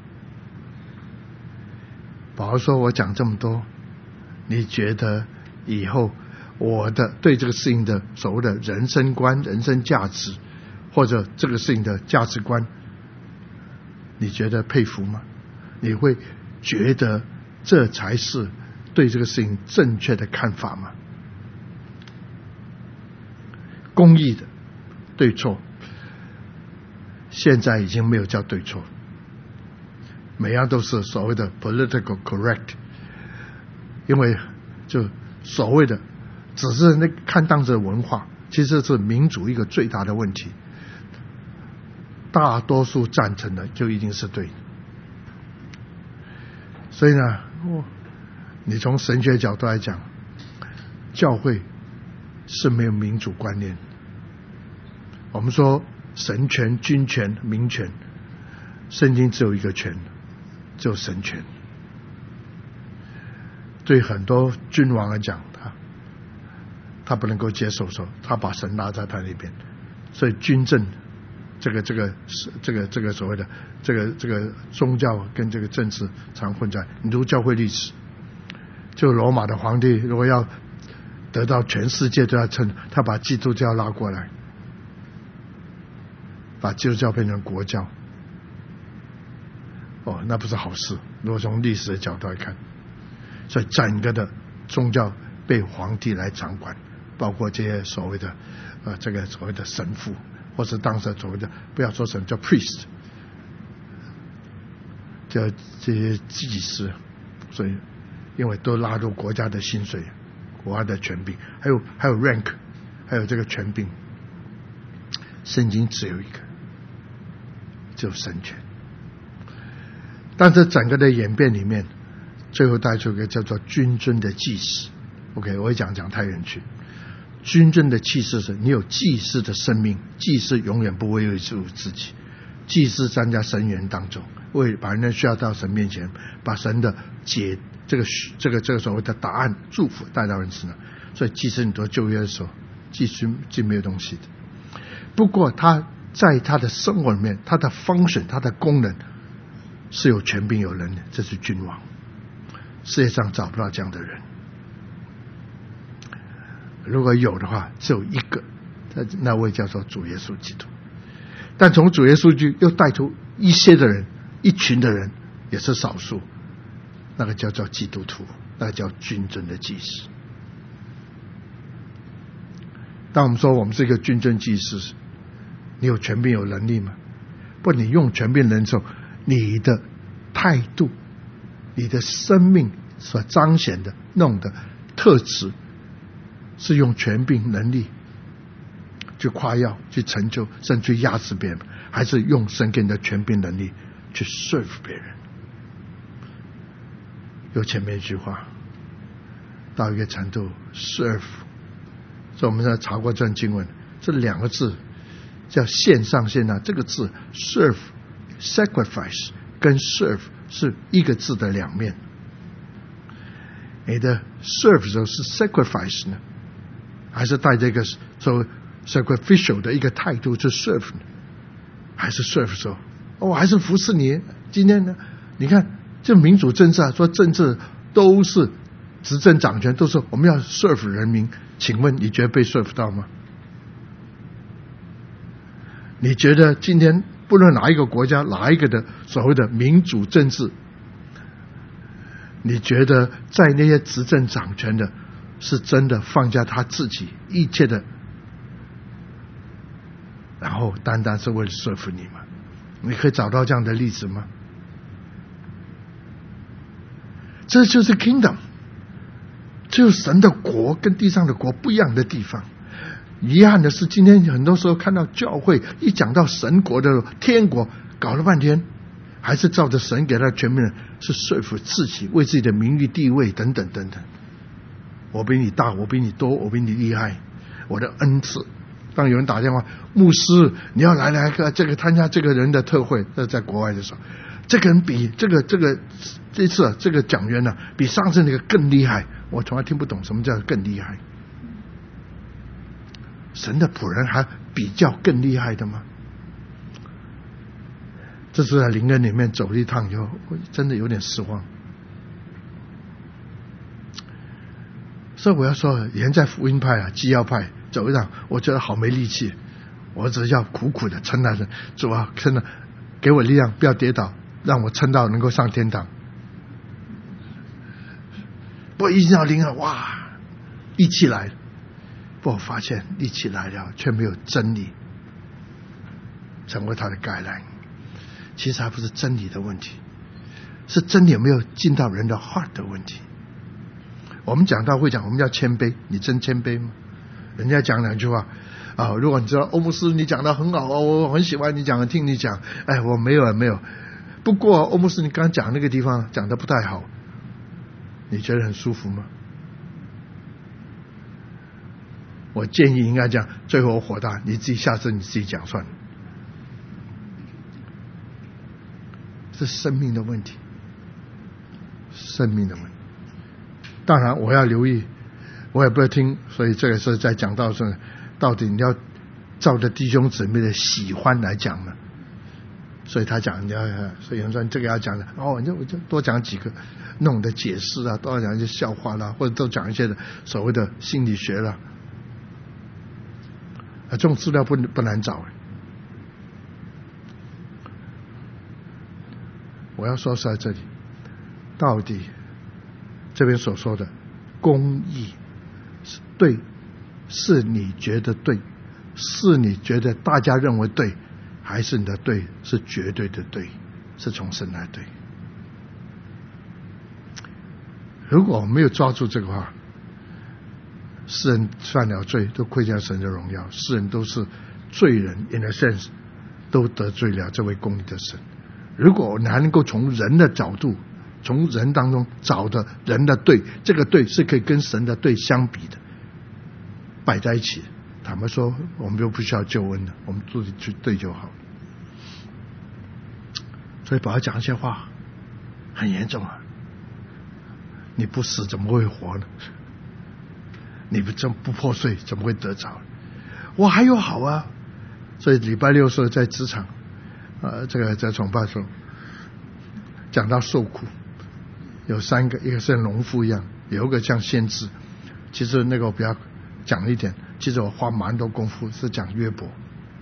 保罗说我讲这么多，你觉得以后我的对这个事情的所谓的人生观、人生价值，或者这个事情的价值观，你觉得佩服吗？你会觉得这才是对这个事情正确的看法吗？公义的对错现在已经没有叫对错，每样都是所谓的 political correct， 因为就所谓的只是那看当时的文化，其实是民主一个最大的问题，大多数赞成的就一定是对的。所以呢，你从神学角度来讲，教会是没有民主观念。我们说神权、君权、民权，圣经只有一个权，只有神权。对很多君王来讲，他他不能够接受说他把神拉在他那边，所以军政这个这个这个这个所谓的这个这个宗教跟这个政治常混在。你读教会历史，就罗马的皇帝如果要得到全世界都要称，他把基督教拉过来，把基督教变成国教，哦，那不是好事。如果从历史的角度来看，所以整个的宗教被皇帝来掌管，包括这些所谓的呃这个所谓的神父，或是当时所谓的不要说神叫 priest， 叫这些祭司，所以因为都纳入国家的薪水、国家的权柄，还有还有 rank， 还有这个权柄。圣经只有一个，只有神权。但是整个的演变里面，最后带出一个叫做君尊的祭司。 OK， 我会讲讲太远去。君尊的祭司是你有祭司的生命，祭司永远不为自自己，祭司站在神园当中，为把人需要到神面前，把神的解这个这个这个所谓的答案祝福带到人身上。所以祭司你读旧约的时候，祭司是没有东西的。不过他在他的生活里面，他的 function， 他的功能是有权柄有能力，这是君王。世界上找不到这样的人，如果有的话只有一个，那位叫做主耶稣基督。但从主耶稣基督又带出一些的人，一群的人也是少数，那个叫做基督徒，那个叫君尊的祭司。当我们说我们是一个君尊祭司，你有权柄有能力吗？不，你用权柄能力的时候，你的态度，你的生命所彰显的那种的特质，是用权柄能力去夸耀、去成就，甚至去压制别人，还是用神给你的权柄能力去 serve 别人？有前面一句话，到一个程度 serve， 所以我们在查过这段经文，这两个字叫献上献上，这个字 serve sacrifice 跟 serve 是一个字的两面。你的 serve 的时候是 sacrifice 呢，还是带着一个所谓 sacrificial 的一个态度去 serve 呢？还是 serve 的时候，我、哦、还是服侍你， 今天呢，你看这民主政治啊，说政治都是执政掌权，都是我们要 serve 人民。请问你觉得被 serve 到吗？你觉得今天不论哪一个国家哪一个的所谓的民主政治，你觉得在那些执政掌权的是真的放下他自己一切的，然后单单是为了 serve 你吗？你可以找到这样的例子吗？这就是 kingdom， 就是神的国跟地上的国不一样的地方。遗憾的是，今天很多时候看到教会一讲到神国的天国，搞了半天还是照着神给他的权柄，是说服自己，为自己的名誉地位等等等等。我比你大，我比你多，我比你厉害，我的恩赐。当有人打电话，牧师你要来来个这个参加这个人的特会，这在国外的时候，这个人比这个这个这次、啊、这个讲员呢、啊，比上次那个更厉害。我从来听不懂什么叫更厉害。神的仆人还比较更厉害的吗？这次在灵恩里面走了一趟以后，我真的有点失望。所以我要说，人在福音派啊、基要派走一趟，我觉得好没力气。我只要苦苦的撑他，主啊，真的给我力量，不要跌倒，让我撑到能够上天堂。不过一进到灵恩，哇，力气来了。不过我发现力气来了，却没有真理成为他的概览。其实还不是真理的问题，是真理有没有进到人的 heart 的问题。我们讲到会讲，我们要谦卑，你真谦卑吗？人家讲两句话啊，如果你知道欧姆斯你讲的很好，我很喜欢你讲，听你讲，哎，我没有没有。不过欧姆斯你刚刚讲那个地方讲的不太好，你觉得很舒服吗？我建议应该讲，最后火大，你自己下次你自己讲算了。是生命的问题，生命的问题。当然我要留意，我也不会听，所以这个是在讲到说，到底你要照着弟兄姊妹的喜欢来讲呢？所以他讲，你要，所以有人说这个要讲的，哦，你就我就多讲几个弄的解释啊，多讲一些笑话啦，或者都讲一些的所谓的心理学啦。啊，这种资料不不难找。我要说是在这里，到底这边所说的公义是对，是你觉得对，是你觉得大家认为对，还是你的对是绝对的对，是从神来对？如果我没有抓住这个话，世人犯了罪都亏欠神的荣耀，世人都是罪人 in a sense， 都得罪了这位公义的神。如果我还能够从人的角度，从人当中找的人的对，这个对是可以跟神的对相比的，摆在一起，坦白说我们就不需要救恩了，我们自己去对就好。所以保罗讲一些话很严重啊，你不死怎么会活呢？你不真不破碎怎么会得着？我还有好啊。所以礼拜六时候在职场呃，这个在崇拜的时候讲到受苦，有三个，一个像农夫一样，有一个像先知。其实那个我比较讲一点，其实我花蛮多功夫是讲约伯。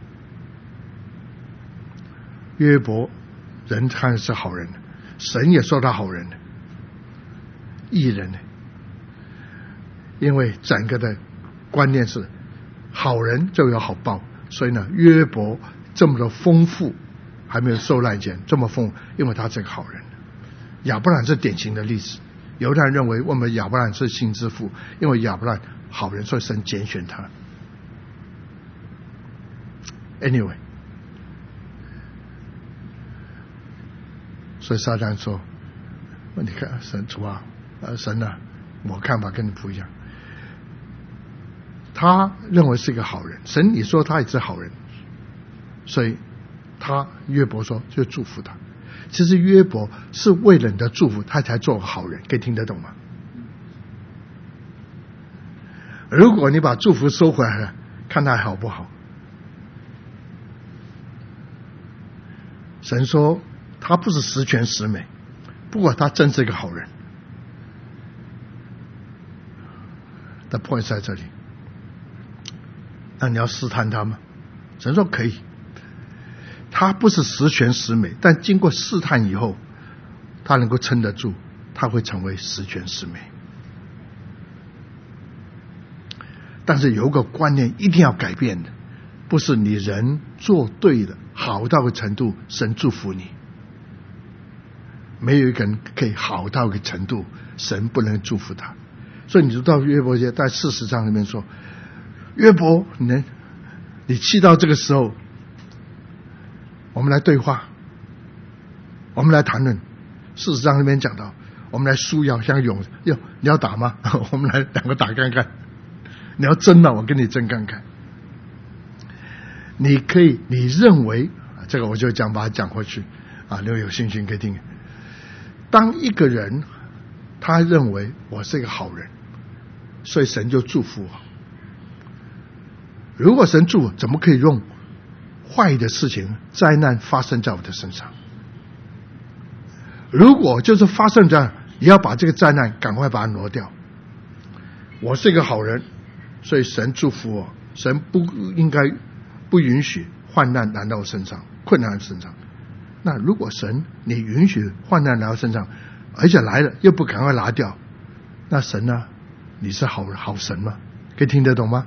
约伯人看是好人，神也说他好人，义人呢，因为整个的观念是好人就有好报，所以呢，约伯这么的丰富，还没有受难前这么丰富，因为他是个好人。亚伯兰是典型的例子，犹太人认为我们亚伯兰是信之父，因为亚伯兰好人，所以神拣选他。Anyway， 所以撒旦说：“你看神主啊，呃神啊，我看法跟你不一样。”他认为是一个好人，神你说他也是好人，所以他约伯说就祝福他。其实约伯是为了你的祝福他才做个好人，可以听得懂吗？如果你把祝福收回来了，看他好不好。神说他不是十全十美，不过他真是一个好人。的 point 在这里。那你要试探他吗？神说可以。他不是十全十美，但经过试探以后，他能够撑得住，他会成为十全十美。但是有一个观念一定要改变的，不是你人做对了，好到个程度，神祝福你。没有一个人可以好到一个程度，神不能祝福他。所以你知道约伯记在四十章里面说，约伯，你能你气到这个时候，我们来对话，我们来谈论。四十章里面讲到，我们来输要像勇，要你要打吗？我们来两个打看看。你要争了，我跟你争看看。你可以，你认为这个我就讲把它讲回去啊，如果有兴趣可以听。当一个人他认为我是一个好人，所以神就祝福我。如果神祝福，怎么可以用坏的事情、灾难发生在我的身上？如果就是发生在，也要把这个灾难赶快把它挪掉。我是一个好人，所以神祝福我，神不应该不允许患难来到我身上，困难身上。那如果神你允许患难来到身上，而且来了又不赶快拿掉，那神呢？你是好好神吗？可以听得懂吗？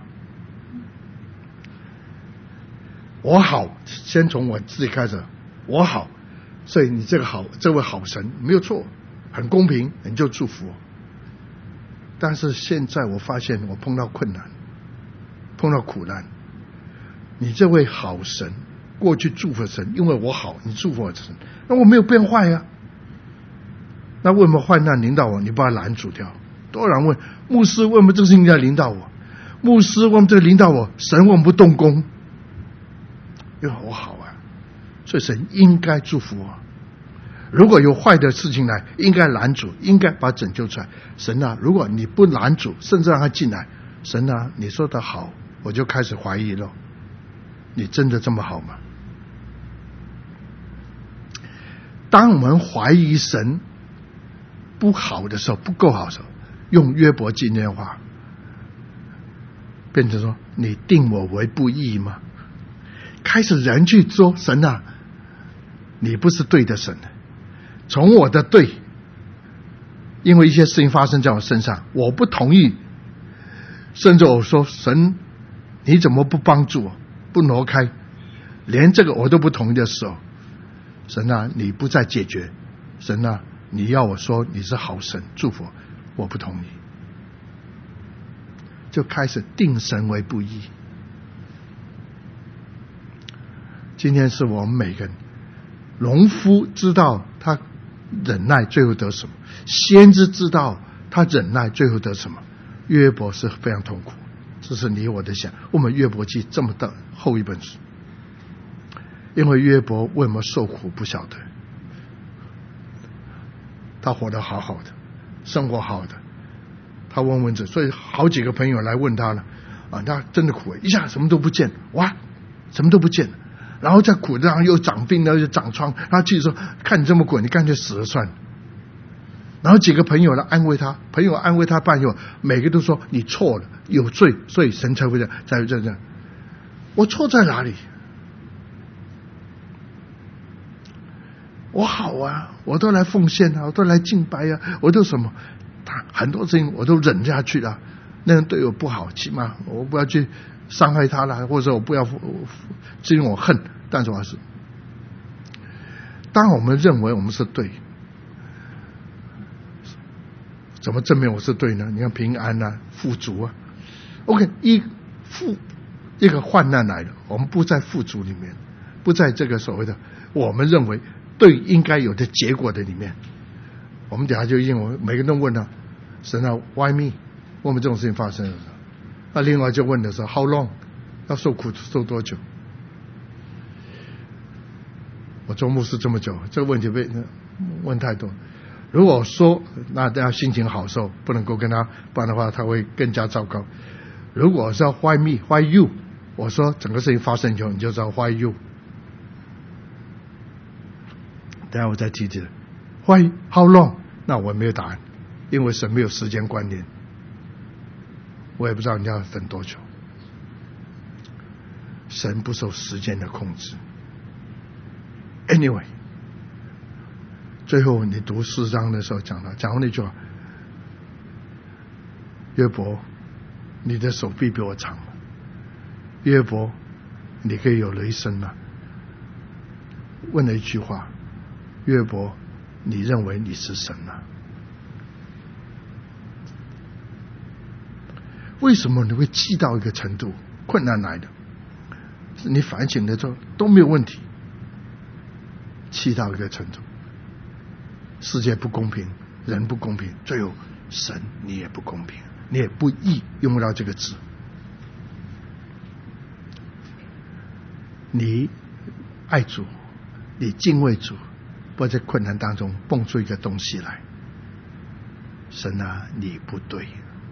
我好，先从我自己开始，我好，所以你这个好，这位好神没有错，很公平，你就祝福我。但是现在我发现我碰到困难，碰到苦难，你这位好神，过去祝福神，因为我好，你祝福我神，那我没有变坏呀、啊。那为什么患难临到我，你把它拦阻掉？多少人问牧师，为什么这个事情要临到我？牧师，为什么这个临到我？神为什么不动工？因为我好啊，所以神应该祝福我。如果有坏的事情来，应该拦阻，应该把它拯救出来。神啊，如果你不拦阻，甚至让他进来，神啊，你说的好，我就开始怀疑了。你真的这么好吗？当我们怀疑神不好的时候，不够好的时候，用约伯记那话，变成说：“你定我为不义吗？”开始人去说：“神啊，你不是对的神。从我的对，因为一些事情发生在我身上，我不同意，甚至我说神，你怎么不帮助我，不挪开？连这个我都不同意的时候，神啊，你不再解决，神啊，你要我说你是好神，祝福我，我不同意。”就开始定神为不义。今天是我们每个人，农夫知道他忍耐最后得什么，先知知道他忍耐最后得什么。约伯是非常痛苦，这是你我的想。我们约伯记这么大厚一本书，因为约伯为什么受苦不晓得，他活得好好的，生活好的，他问问这，所以好几个朋友来问他了啊，他真的苦，一下什么都不见，哇，什么都不见了。然后在苦的，然后又长病了，又长疮，然后继续说：“看你这么苦，你干脆死了算了。”然后几个朋友来安慰他，朋友安慰他半天，每个都说：“你错了，有罪，所以神才会这样，才会这样。”我错在哪里？我好啊，我都来奉献啊，我都来敬拜啊，我都什么？他很多事情我都忍下去了。那人对我不好，起码我不要去伤害他了，或者我不要因为我恨，但是我是，当我们认为我们是对，怎么证明我是对呢？你看平安啊，富足啊 ，OK， 一富一个患难来了，我们不在富足里面，不在这个所谓的我们认为对应该有的结果的里面，我们等下就因为每个人都问他，神啊 ，Why me？ 为什么这种事情发生的时候，那另外就问的是 How long？ 要受苦受多久？我做牧师这么久，这个问题被问太多。如果说那大家心情好受，不能够跟他，不然的话他会更加糟糕。如果是要 Why me? Why you？ 我说整个事情发生以后，你就知道 Why you。 等下我再提提了。Why? How long? 那我没有答案，因为神没有时间观念，我也不知道你要等多久。神不受时间的控制。Anyway， 最后你读四章的时候讲到，讲到那句话：约伯，你的手臂比我长；约伯，你可以有雷声了。问了一句话：约伯，你认为你是神吗？为什么你会气到一个程度？困难来的，是你反省的时候都没有问题，气到一个程度，世界不公平，人不公平，最后神你也不公平，你也不义，用不到这个字。你爱主，你敬畏主，不在困难当中蹦出一个东西来，神啊，你不对。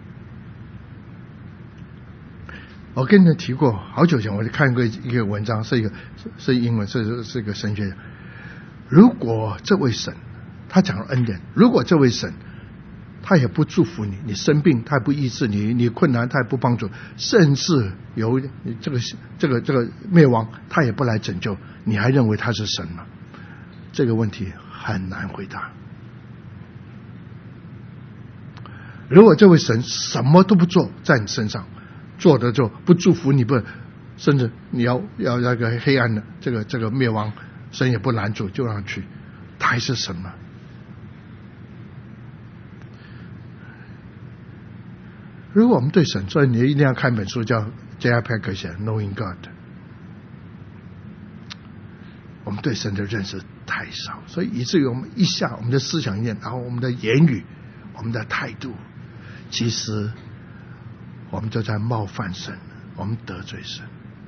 我跟你提过好久前，我就看过一个文章，是一个是英文，是是一个神学家。如果这位神，他讲了恩典，如果这位神他也不祝福你，你生病他也不医治你，你困难他也不帮助，甚至有你这个这个这个灭亡他也不来拯救，你还认为他是神吗？这个问题很难回答。如果这位神什么都不做在你身上，做的就不祝福你，不甚至你要要那个黑暗的这个这个灭亡，神也不拦阻，就让去，他还是神吗？如果我们对神，所以你一定要看本书，叫 J I Packer 写的《Knowing God》。我们对神的认识太少，所以以至于我们一下我们的思想念，然后我们的言语，我们的态度，其实我们就在冒犯神，我们得罪神。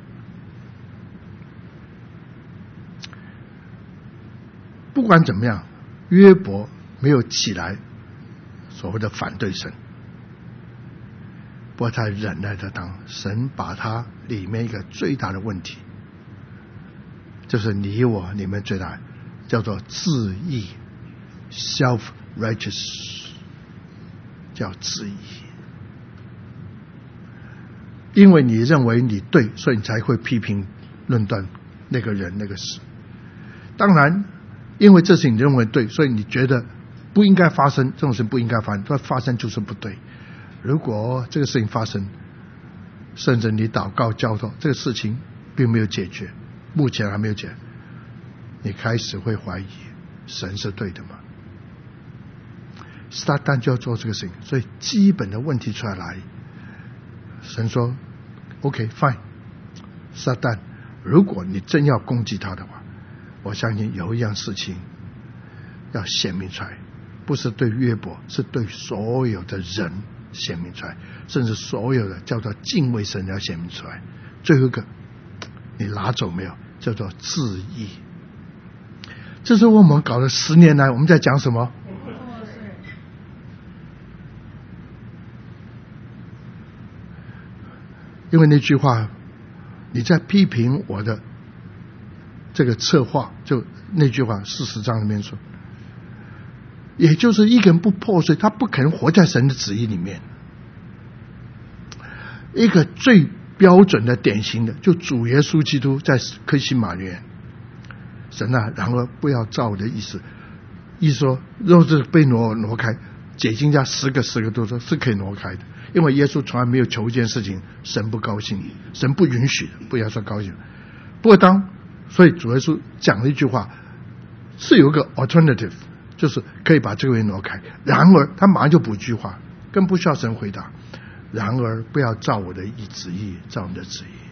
不管怎么样，约伯没有起来所谓的反对神，不过他忍耐的当神把他里面一个最大的问题，就是你我你们最大叫做自义 self righteous， 叫自义。因为你认为你对，所以你才会批评论断那个人那个事。当然因为这是你认为对，所以你觉得不应该发生，这种事不应该发生，它发生就是不对。如果这个事情发生，甚至你祷告交托，这个事情并没有解决，目前还没有解决，你开始会怀疑神是对的吗？撒旦就要做这个事情，所以基本的问题出来，神说 OK fine， 撒旦如果你真要攻击他的话，我相信有一样事情要显明出来，不是对约伯，是对所有的人显明出来，甚至所有的叫做敬畏神要显明出来。最后一个你拿走没有，叫做自义。这是我们搞了十年来我们在讲什么？因为那句话，你在批评我的这个策划，就那句话四十章里面说，也就是一个人不破碎，他不可能活在神的旨意里面。一个最标准的典型的，就主耶稣基督在客西马尼园，神啊，然而不要照我的意思，意思说肉质被挪挪开，解经家十个十个都说是可以挪开的，因为耶稣从来没有求一件事情神不高兴，神不允许的，不要说高兴。不过当所以主耶稣讲了一句话，是有一个 alternative， 就是可以把这个人挪开，然而他马上就补一句话，更不需要神回答，然而不要照我的意旨意，照你的旨意。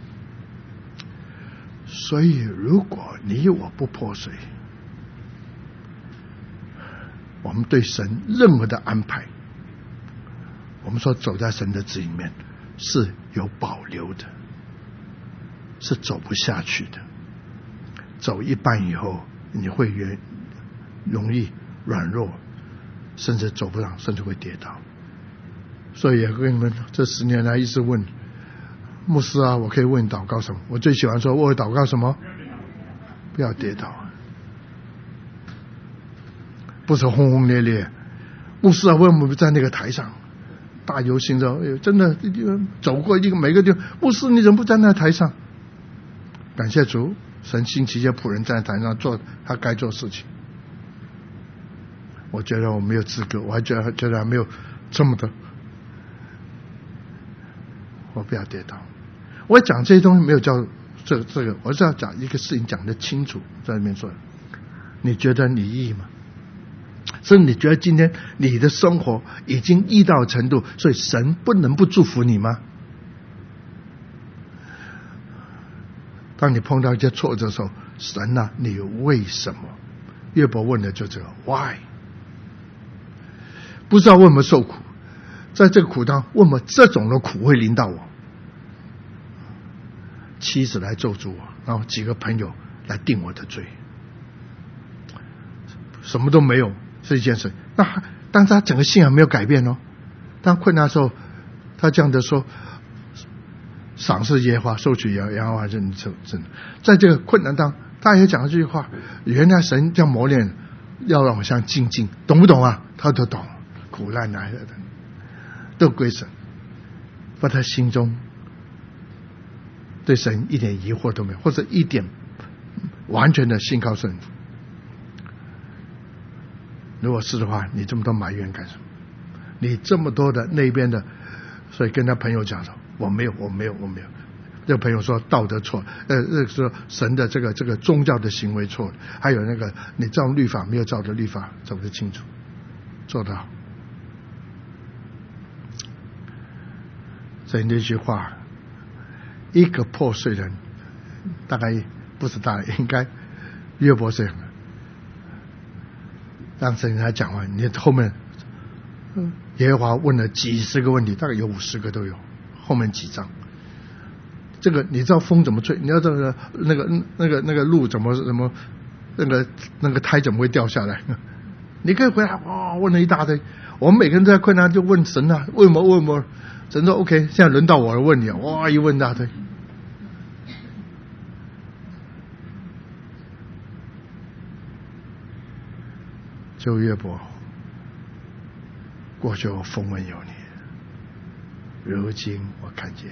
所以如果你我不破碎，我们对神任何的安排，我们说走在神的旨意里面是有保留的，是走不下去的。走一半以后，你会越容易软弱，甚至走不上，甚至会跌倒。所以也跟你们这十年来一直问牧师啊，我可以问你祷告什么？我最喜欢说我祷告什么？不要跌倒。 不是轰轰烈烈。牧师啊，为什么不在那个台上？大游行的，哎，真的走过一个每个地方，牧师你怎么不在那台上？感谢主，神兴起一些仆人在台上做他该做的事情。我觉得我没有资格，我还觉得觉得还没有这么的，我不要跌倒。我讲这些东西没有叫这这个，我是要讲一个事情讲得清楚，在那边说，你觉得你义吗？所以你觉得今天你的生活已经义到程度，所以神不能不祝福你吗？当你碰到一些挫折的时候，神啊，你为什么？约伯问的就这个 why， 不知道为什么受苦，在这个苦当为什么这种的苦会临到我？妻子来咒诅我，然后几个朋友来定我的罪，什么都没有是一件事。那但是他整个信仰没有改变哦。当困难的时候，他这样的说：赏赐耶和华，收取耶和华认真。在这个困难当，他也讲了这句话：原来神这样磨练，要让我像精进，懂不懂啊？他都懂，苦难来了的，都归神。把他心中对神一点疑惑都没有，或者一点完全的信靠顺服。如果是的话，你这么多埋怨干什么？你这么多的那边的，所以跟他朋友讲说：我没有，我没有，我没有。这个朋友说道德错，呃，那个说神的这个这个宗教的行为错了，还有那个你照律法没有照着律法走得清楚，做得好。所以那句话，一个破碎人，大概不是大概，应该约伯是让神跟他讲完，你后面耶和华问了几十个问题，大概有五十个都有，后面几章。这个你知道风怎么吹？你要知道那个那个那个路怎么怎么那个那个胎怎么会掉下来？你可以回答哇、哦，问了一大堆。我们每个人都在困难就问神啊，为什么为什么？神说 OK， 现在轮到我来问你啊！哇，一问一大堆。就约伯，过去我风闻有你，如今我看见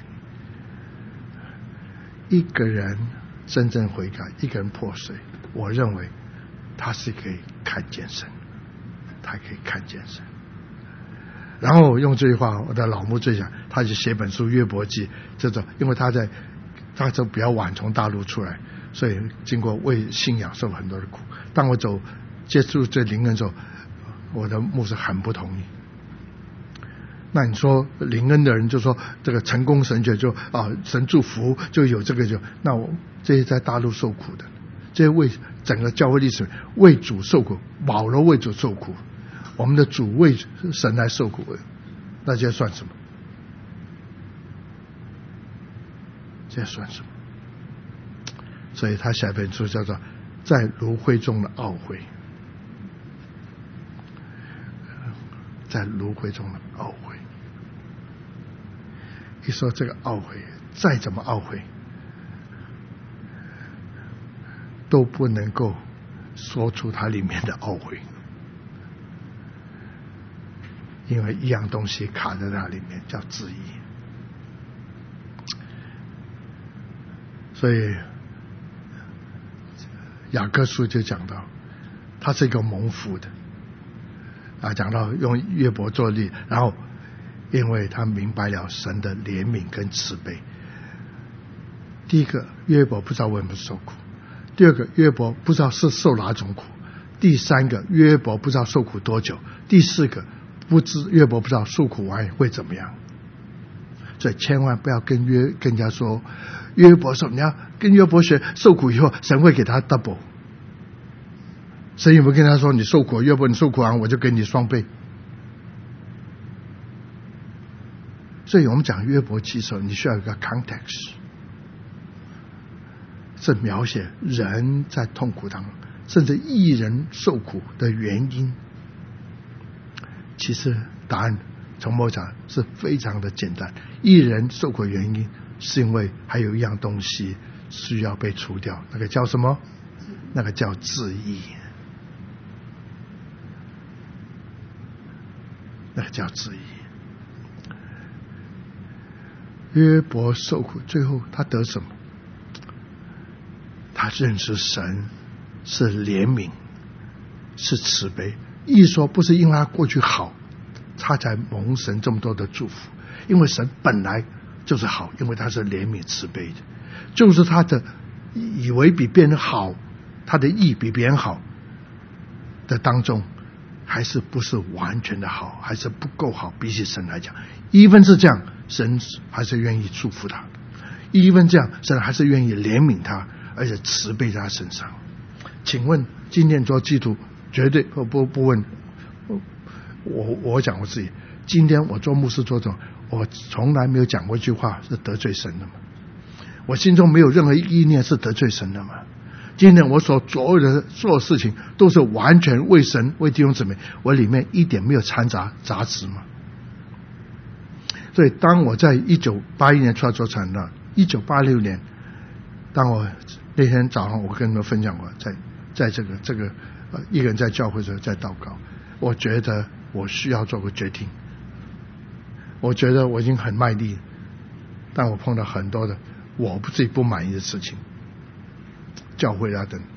你。一个人真正悔改，一个人破碎，我认为他是可以看见神，他可以看见神。然后用这句话，我的老母最讲，他就写本书《约伯记》，这种，因为他在他就比较晚从大陆出来，所以经过为信仰受很多的苦。当我走接触这灵恩的时候，我的牧师很不同意。那你说灵恩的人就说这个成功神学就啊神祝福就有这个就，那我这些在大陆受苦的，这些为整个教会历史为主受苦，保罗为主受苦，我们的主为神来受苦，那这算什么？这算什么？所以他下一本书叫做《在炉灰中的懊悔》，在炉灰中的懊悔。一说这个懊悔，再怎么懊悔，都不能够说出它里面的懊悔，因为一样东西卡在那里面，叫质疑。所以雅各书就讲到，他是一个蒙福的啊，讲到用约伯做例，然后因为他明白了神的怜悯跟慈悲。第一个，约伯不知道为什么受苦；第二个，约伯不知道是受哪种苦；第三个，约伯不知道受苦多久；第四个，不知约伯不知道受苦完会怎么样。所以千万不要跟约跟人家说，约伯说你要跟约伯学，受苦以后神会给他 double。神有没有跟他说你受苦，约伯你受苦完我就给你双倍？所以我们讲约伯记的时候，你需要有一个 context， 是描写人在痛苦当中，甚至义人受苦的原因。其实答案从某讲是非常的简单，义人受苦的原因是因为还有一样东西需要被除掉，那个叫什么？那个叫自义。 叫质疑。约伯受苦，最后他得什么？他认识神是怜悯，是慈悲。一说不是因为他过去好，他才蒙神这么多的祝福，因为神本来就是好，因为他是怜悯慈悲的。就是他的以为比别人好，他的义比别人好的当中，还是不是完全的好，还是不够好，比起神来讲。even 是这样，神还是愿意祝福他，even 这样，神还是愿意怜悯他，而且慈悲在他身上。请问今天做基督绝对不不不问我，我讲我自己，今天我做牧师做这种，我从来没有讲过一句话是得罪神的嘛，我心中没有任何意念是得罪神的嘛。今天我所所有的所有事情都是完全为神为弟兄姊妹，我里面一点没有掺杂杂质嘛。所以当我在一九八一年出来做传道，一九八六年，当我那天早上我跟你们分享过，在在这个这个呃一个人在教会的时候在祷告，我觉得我需要做个决定，我觉得我已经很卖力，但我碰到很多的我自己不满意的事情，教会啊等。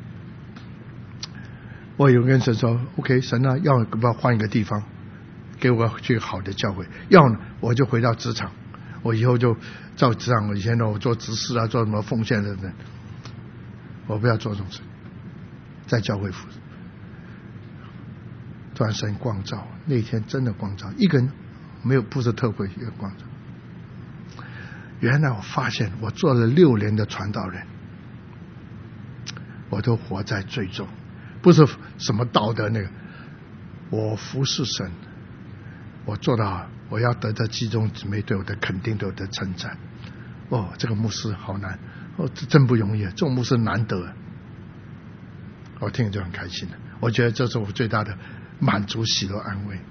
我有跟神说 OK 神啊，要不要换一个地方给我去好的教会，要呢我就回到职场，我以后就照职场，我以前呢我做执事啊，做什么奉献的人，我不要做这种事，在教会服侍。突然神光照，那天真的光照，一个人没有，不是特会，一个光照。原来我发现我做了六年的传道人，我都活在罪中，不是什么道德那个，我服侍神，我做得好，我要得到弟兄姊妹对我的肯定，对我的称赞。哦，这个牧师好难，哦，这真不容易，这种牧师难得。我听了就很开心了，我觉得这是我最大的满足、喜乐、安慰。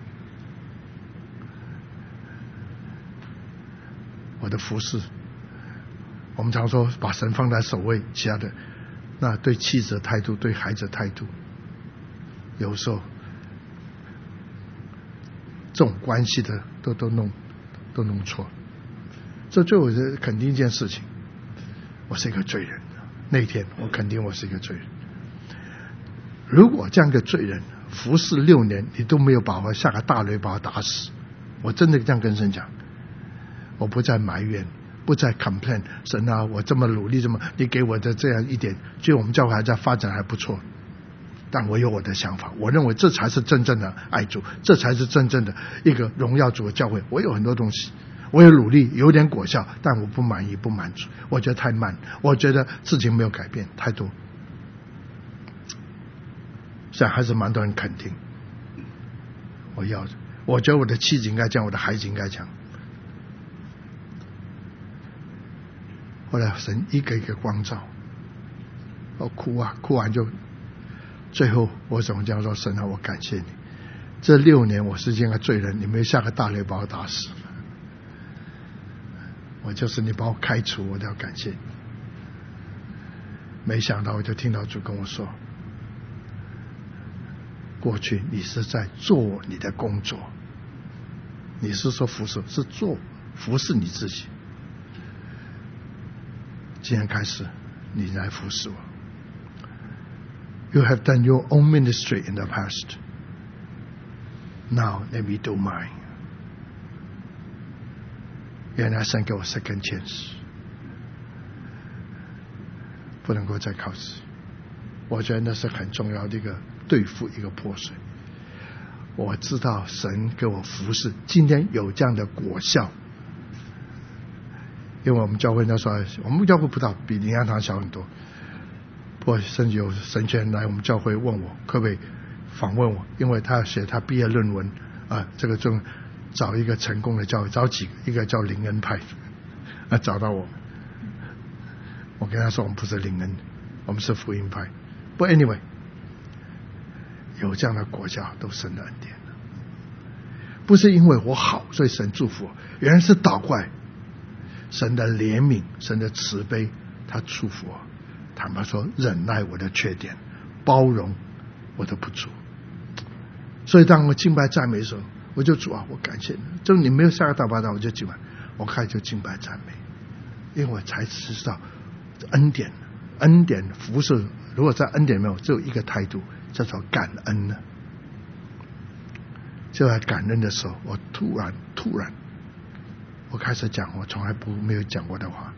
我的服侍，我们常说把神放在首位，其他的那对妻子的态度，对孩子的态度，有时候这种关系的都都弄都弄错。这对我是肯定一件事情，我是一个罪人。那天我肯定我是一个罪人。如果这样一个罪人服侍六年，你都没有把我下个大雷把我打死，我真的这样跟神讲，我不再埋怨，不再 complain， 神啊，我这么努力，这么你给我的这样一点，就我们教会还在发展还不错，但我有我的想法，我认为这才是真正的爱主，这才是真正的一个荣耀主的教会。我有很多东西，我有努力，有点果效，但我不满意，不满足，我觉得太慢，我觉得事情没有改变太多。现在还是蛮多人肯定我要的，我觉得我的妻子应该这样，我的孩子应该这样。后来神一个一个光照，我哭啊，哭完就最后我怎么这样说，神啊，我感谢你，这六年我是这样的罪人，你没有下个大雷把我打死，我就是你把我开除，我都要感谢你。没想到我就听到主跟我说，过去你是在做你的工作，你是说服侍，是做服侍你自己，今天开始你来服侍我。 You have done your own ministry in the past. Now let me do mine. 原来神给我 second chance， 不能够再靠自己。我觉得那是很重要的一个对付一个破碎。我知道神给我服侍，今天有这样的果效。因为我们教会那时候，我们教会不大，比灵粮堂小很多。不过甚至有神学人来我们教会问我可不可以访问我，因为他要写他毕业论文啊，这个就找一个成功的教会，找几个，一个叫灵恩派，啊找到我，我跟他说我们不是灵恩，我们是福音派。不 anyway， 有这样的国家都神的恩典，不是因为我好所以神祝福我，原来是倒过来，神的怜悯，神的慈悲，他祝福我。坦白说，忍耐我的缺点，包容我的不足。所以当我敬拜赞美的时候， 我就主啊，我感谢你。就你没有下个大巴掌，我就敬拜，我开始就敬拜赞美，因为我才知道恩典，恩典服侍。如果在恩典里面，只有一个态度，叫做感恩呢。就在感恩的时候，我突然突然，我开始讲我从来不没有讲过的话。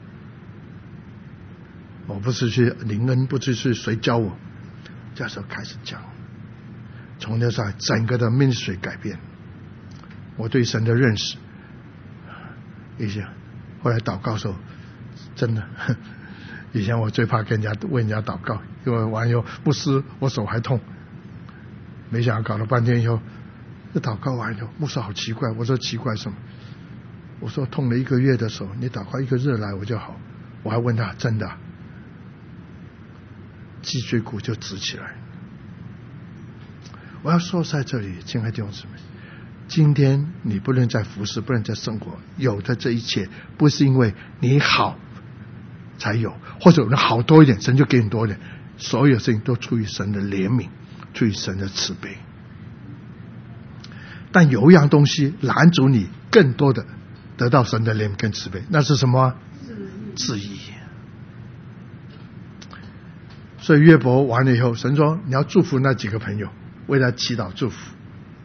我不是去领恩，不是去谁教我，这时候开始讲。从那时候，整个的命水改变，我对神的认识，以前后来祷告的时候，真的，以前我最怕跟人家为人家祷告，因为完以后不施我手还痛。没想到搞了半天以后，这祷告完以后，牧师好奇怪，我说奇怪什么？我说痛了一个月的时候，你祷告一个日来我就好。我还问他真的、啊，脊椎骨就直起来。我要说在这里，亲爱的弟兄姊妹，今天你不能在服侍，不能在生活，有的这一切不是因为你好才有，或者人好多一点，神就给你多一点，所有事情都出于神的怜悯，出于神的慈悲。但有一样东西拦阻你更多的得到神的怜悯跟慈悲，那是什么？质疑。所以约伯完了以后，神说你要祝福那几个朋友，为他祈祷祝福。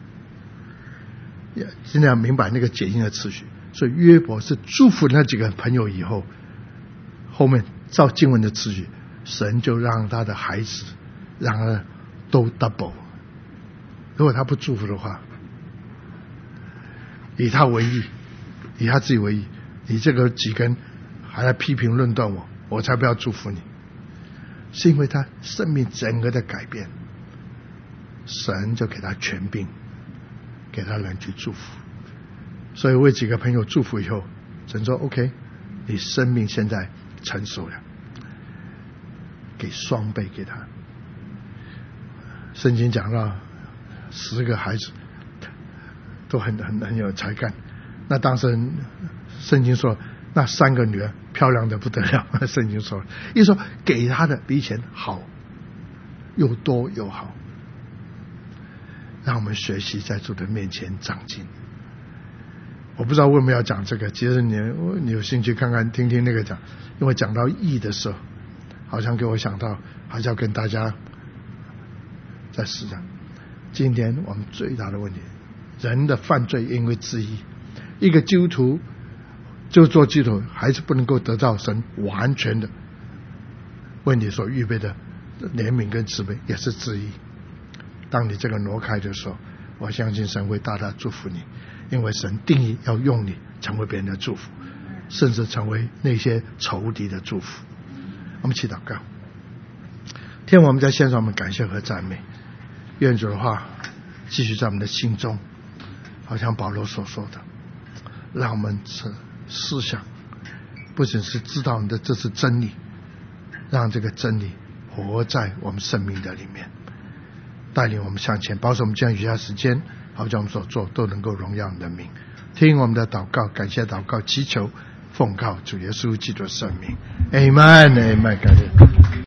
现在要明白那个解经的次序。所以约伯是祝福那几个朋友以后，后面照经文的次序，神就让他的孩子让他都 double。如果他不祝福的话，以他为义，以他自己为义，你这个几根还来批评论断我，我才不要祝福你。是因为他生命整个的改变，神就给他权柄，给他人去祝福。所以为几个朋友祝福以后，神说 OK， 你生命现在成熟了，给双倍给他。圣经讲到十个孩子都很很很有才干，那当时圣经说那三个女儿漂亮的不得了，圣经说，意思说给他的比以前好，又多又好。让我们学习在主的面前长进。我不知道为什么要讲这个，其实你你有兴趣看看听听那个讲，因为讲到义的时候，好像给我想到还是要跟大家在思想，今天我们最大的问题，人的犯罪因为质疑，一个基督徒就做基督徒还是不能够得到神完全的为你所预备的怜悯跟慈悲，也是质疑。当你这个挪开的时候，我相信神会大大祝福你，因为神定义要用你成为别人的祝福，甚至成为那些仇敌的祝福。我们一起祷告。天父，我们在线上我们感谢和赞美，愿主的话继续在我们的心中，好像保罗所说的，让我们思想不仅是知道你的这是真理，让这个真理活在我们生命的里面，带领我们向前，保守我们这样余下时间，好像我们所做都能够荣耀你的名。听我们的祷告，感谢祷告，祈求奉靠主耶稣基督的圣名， Amen Amen。 感谢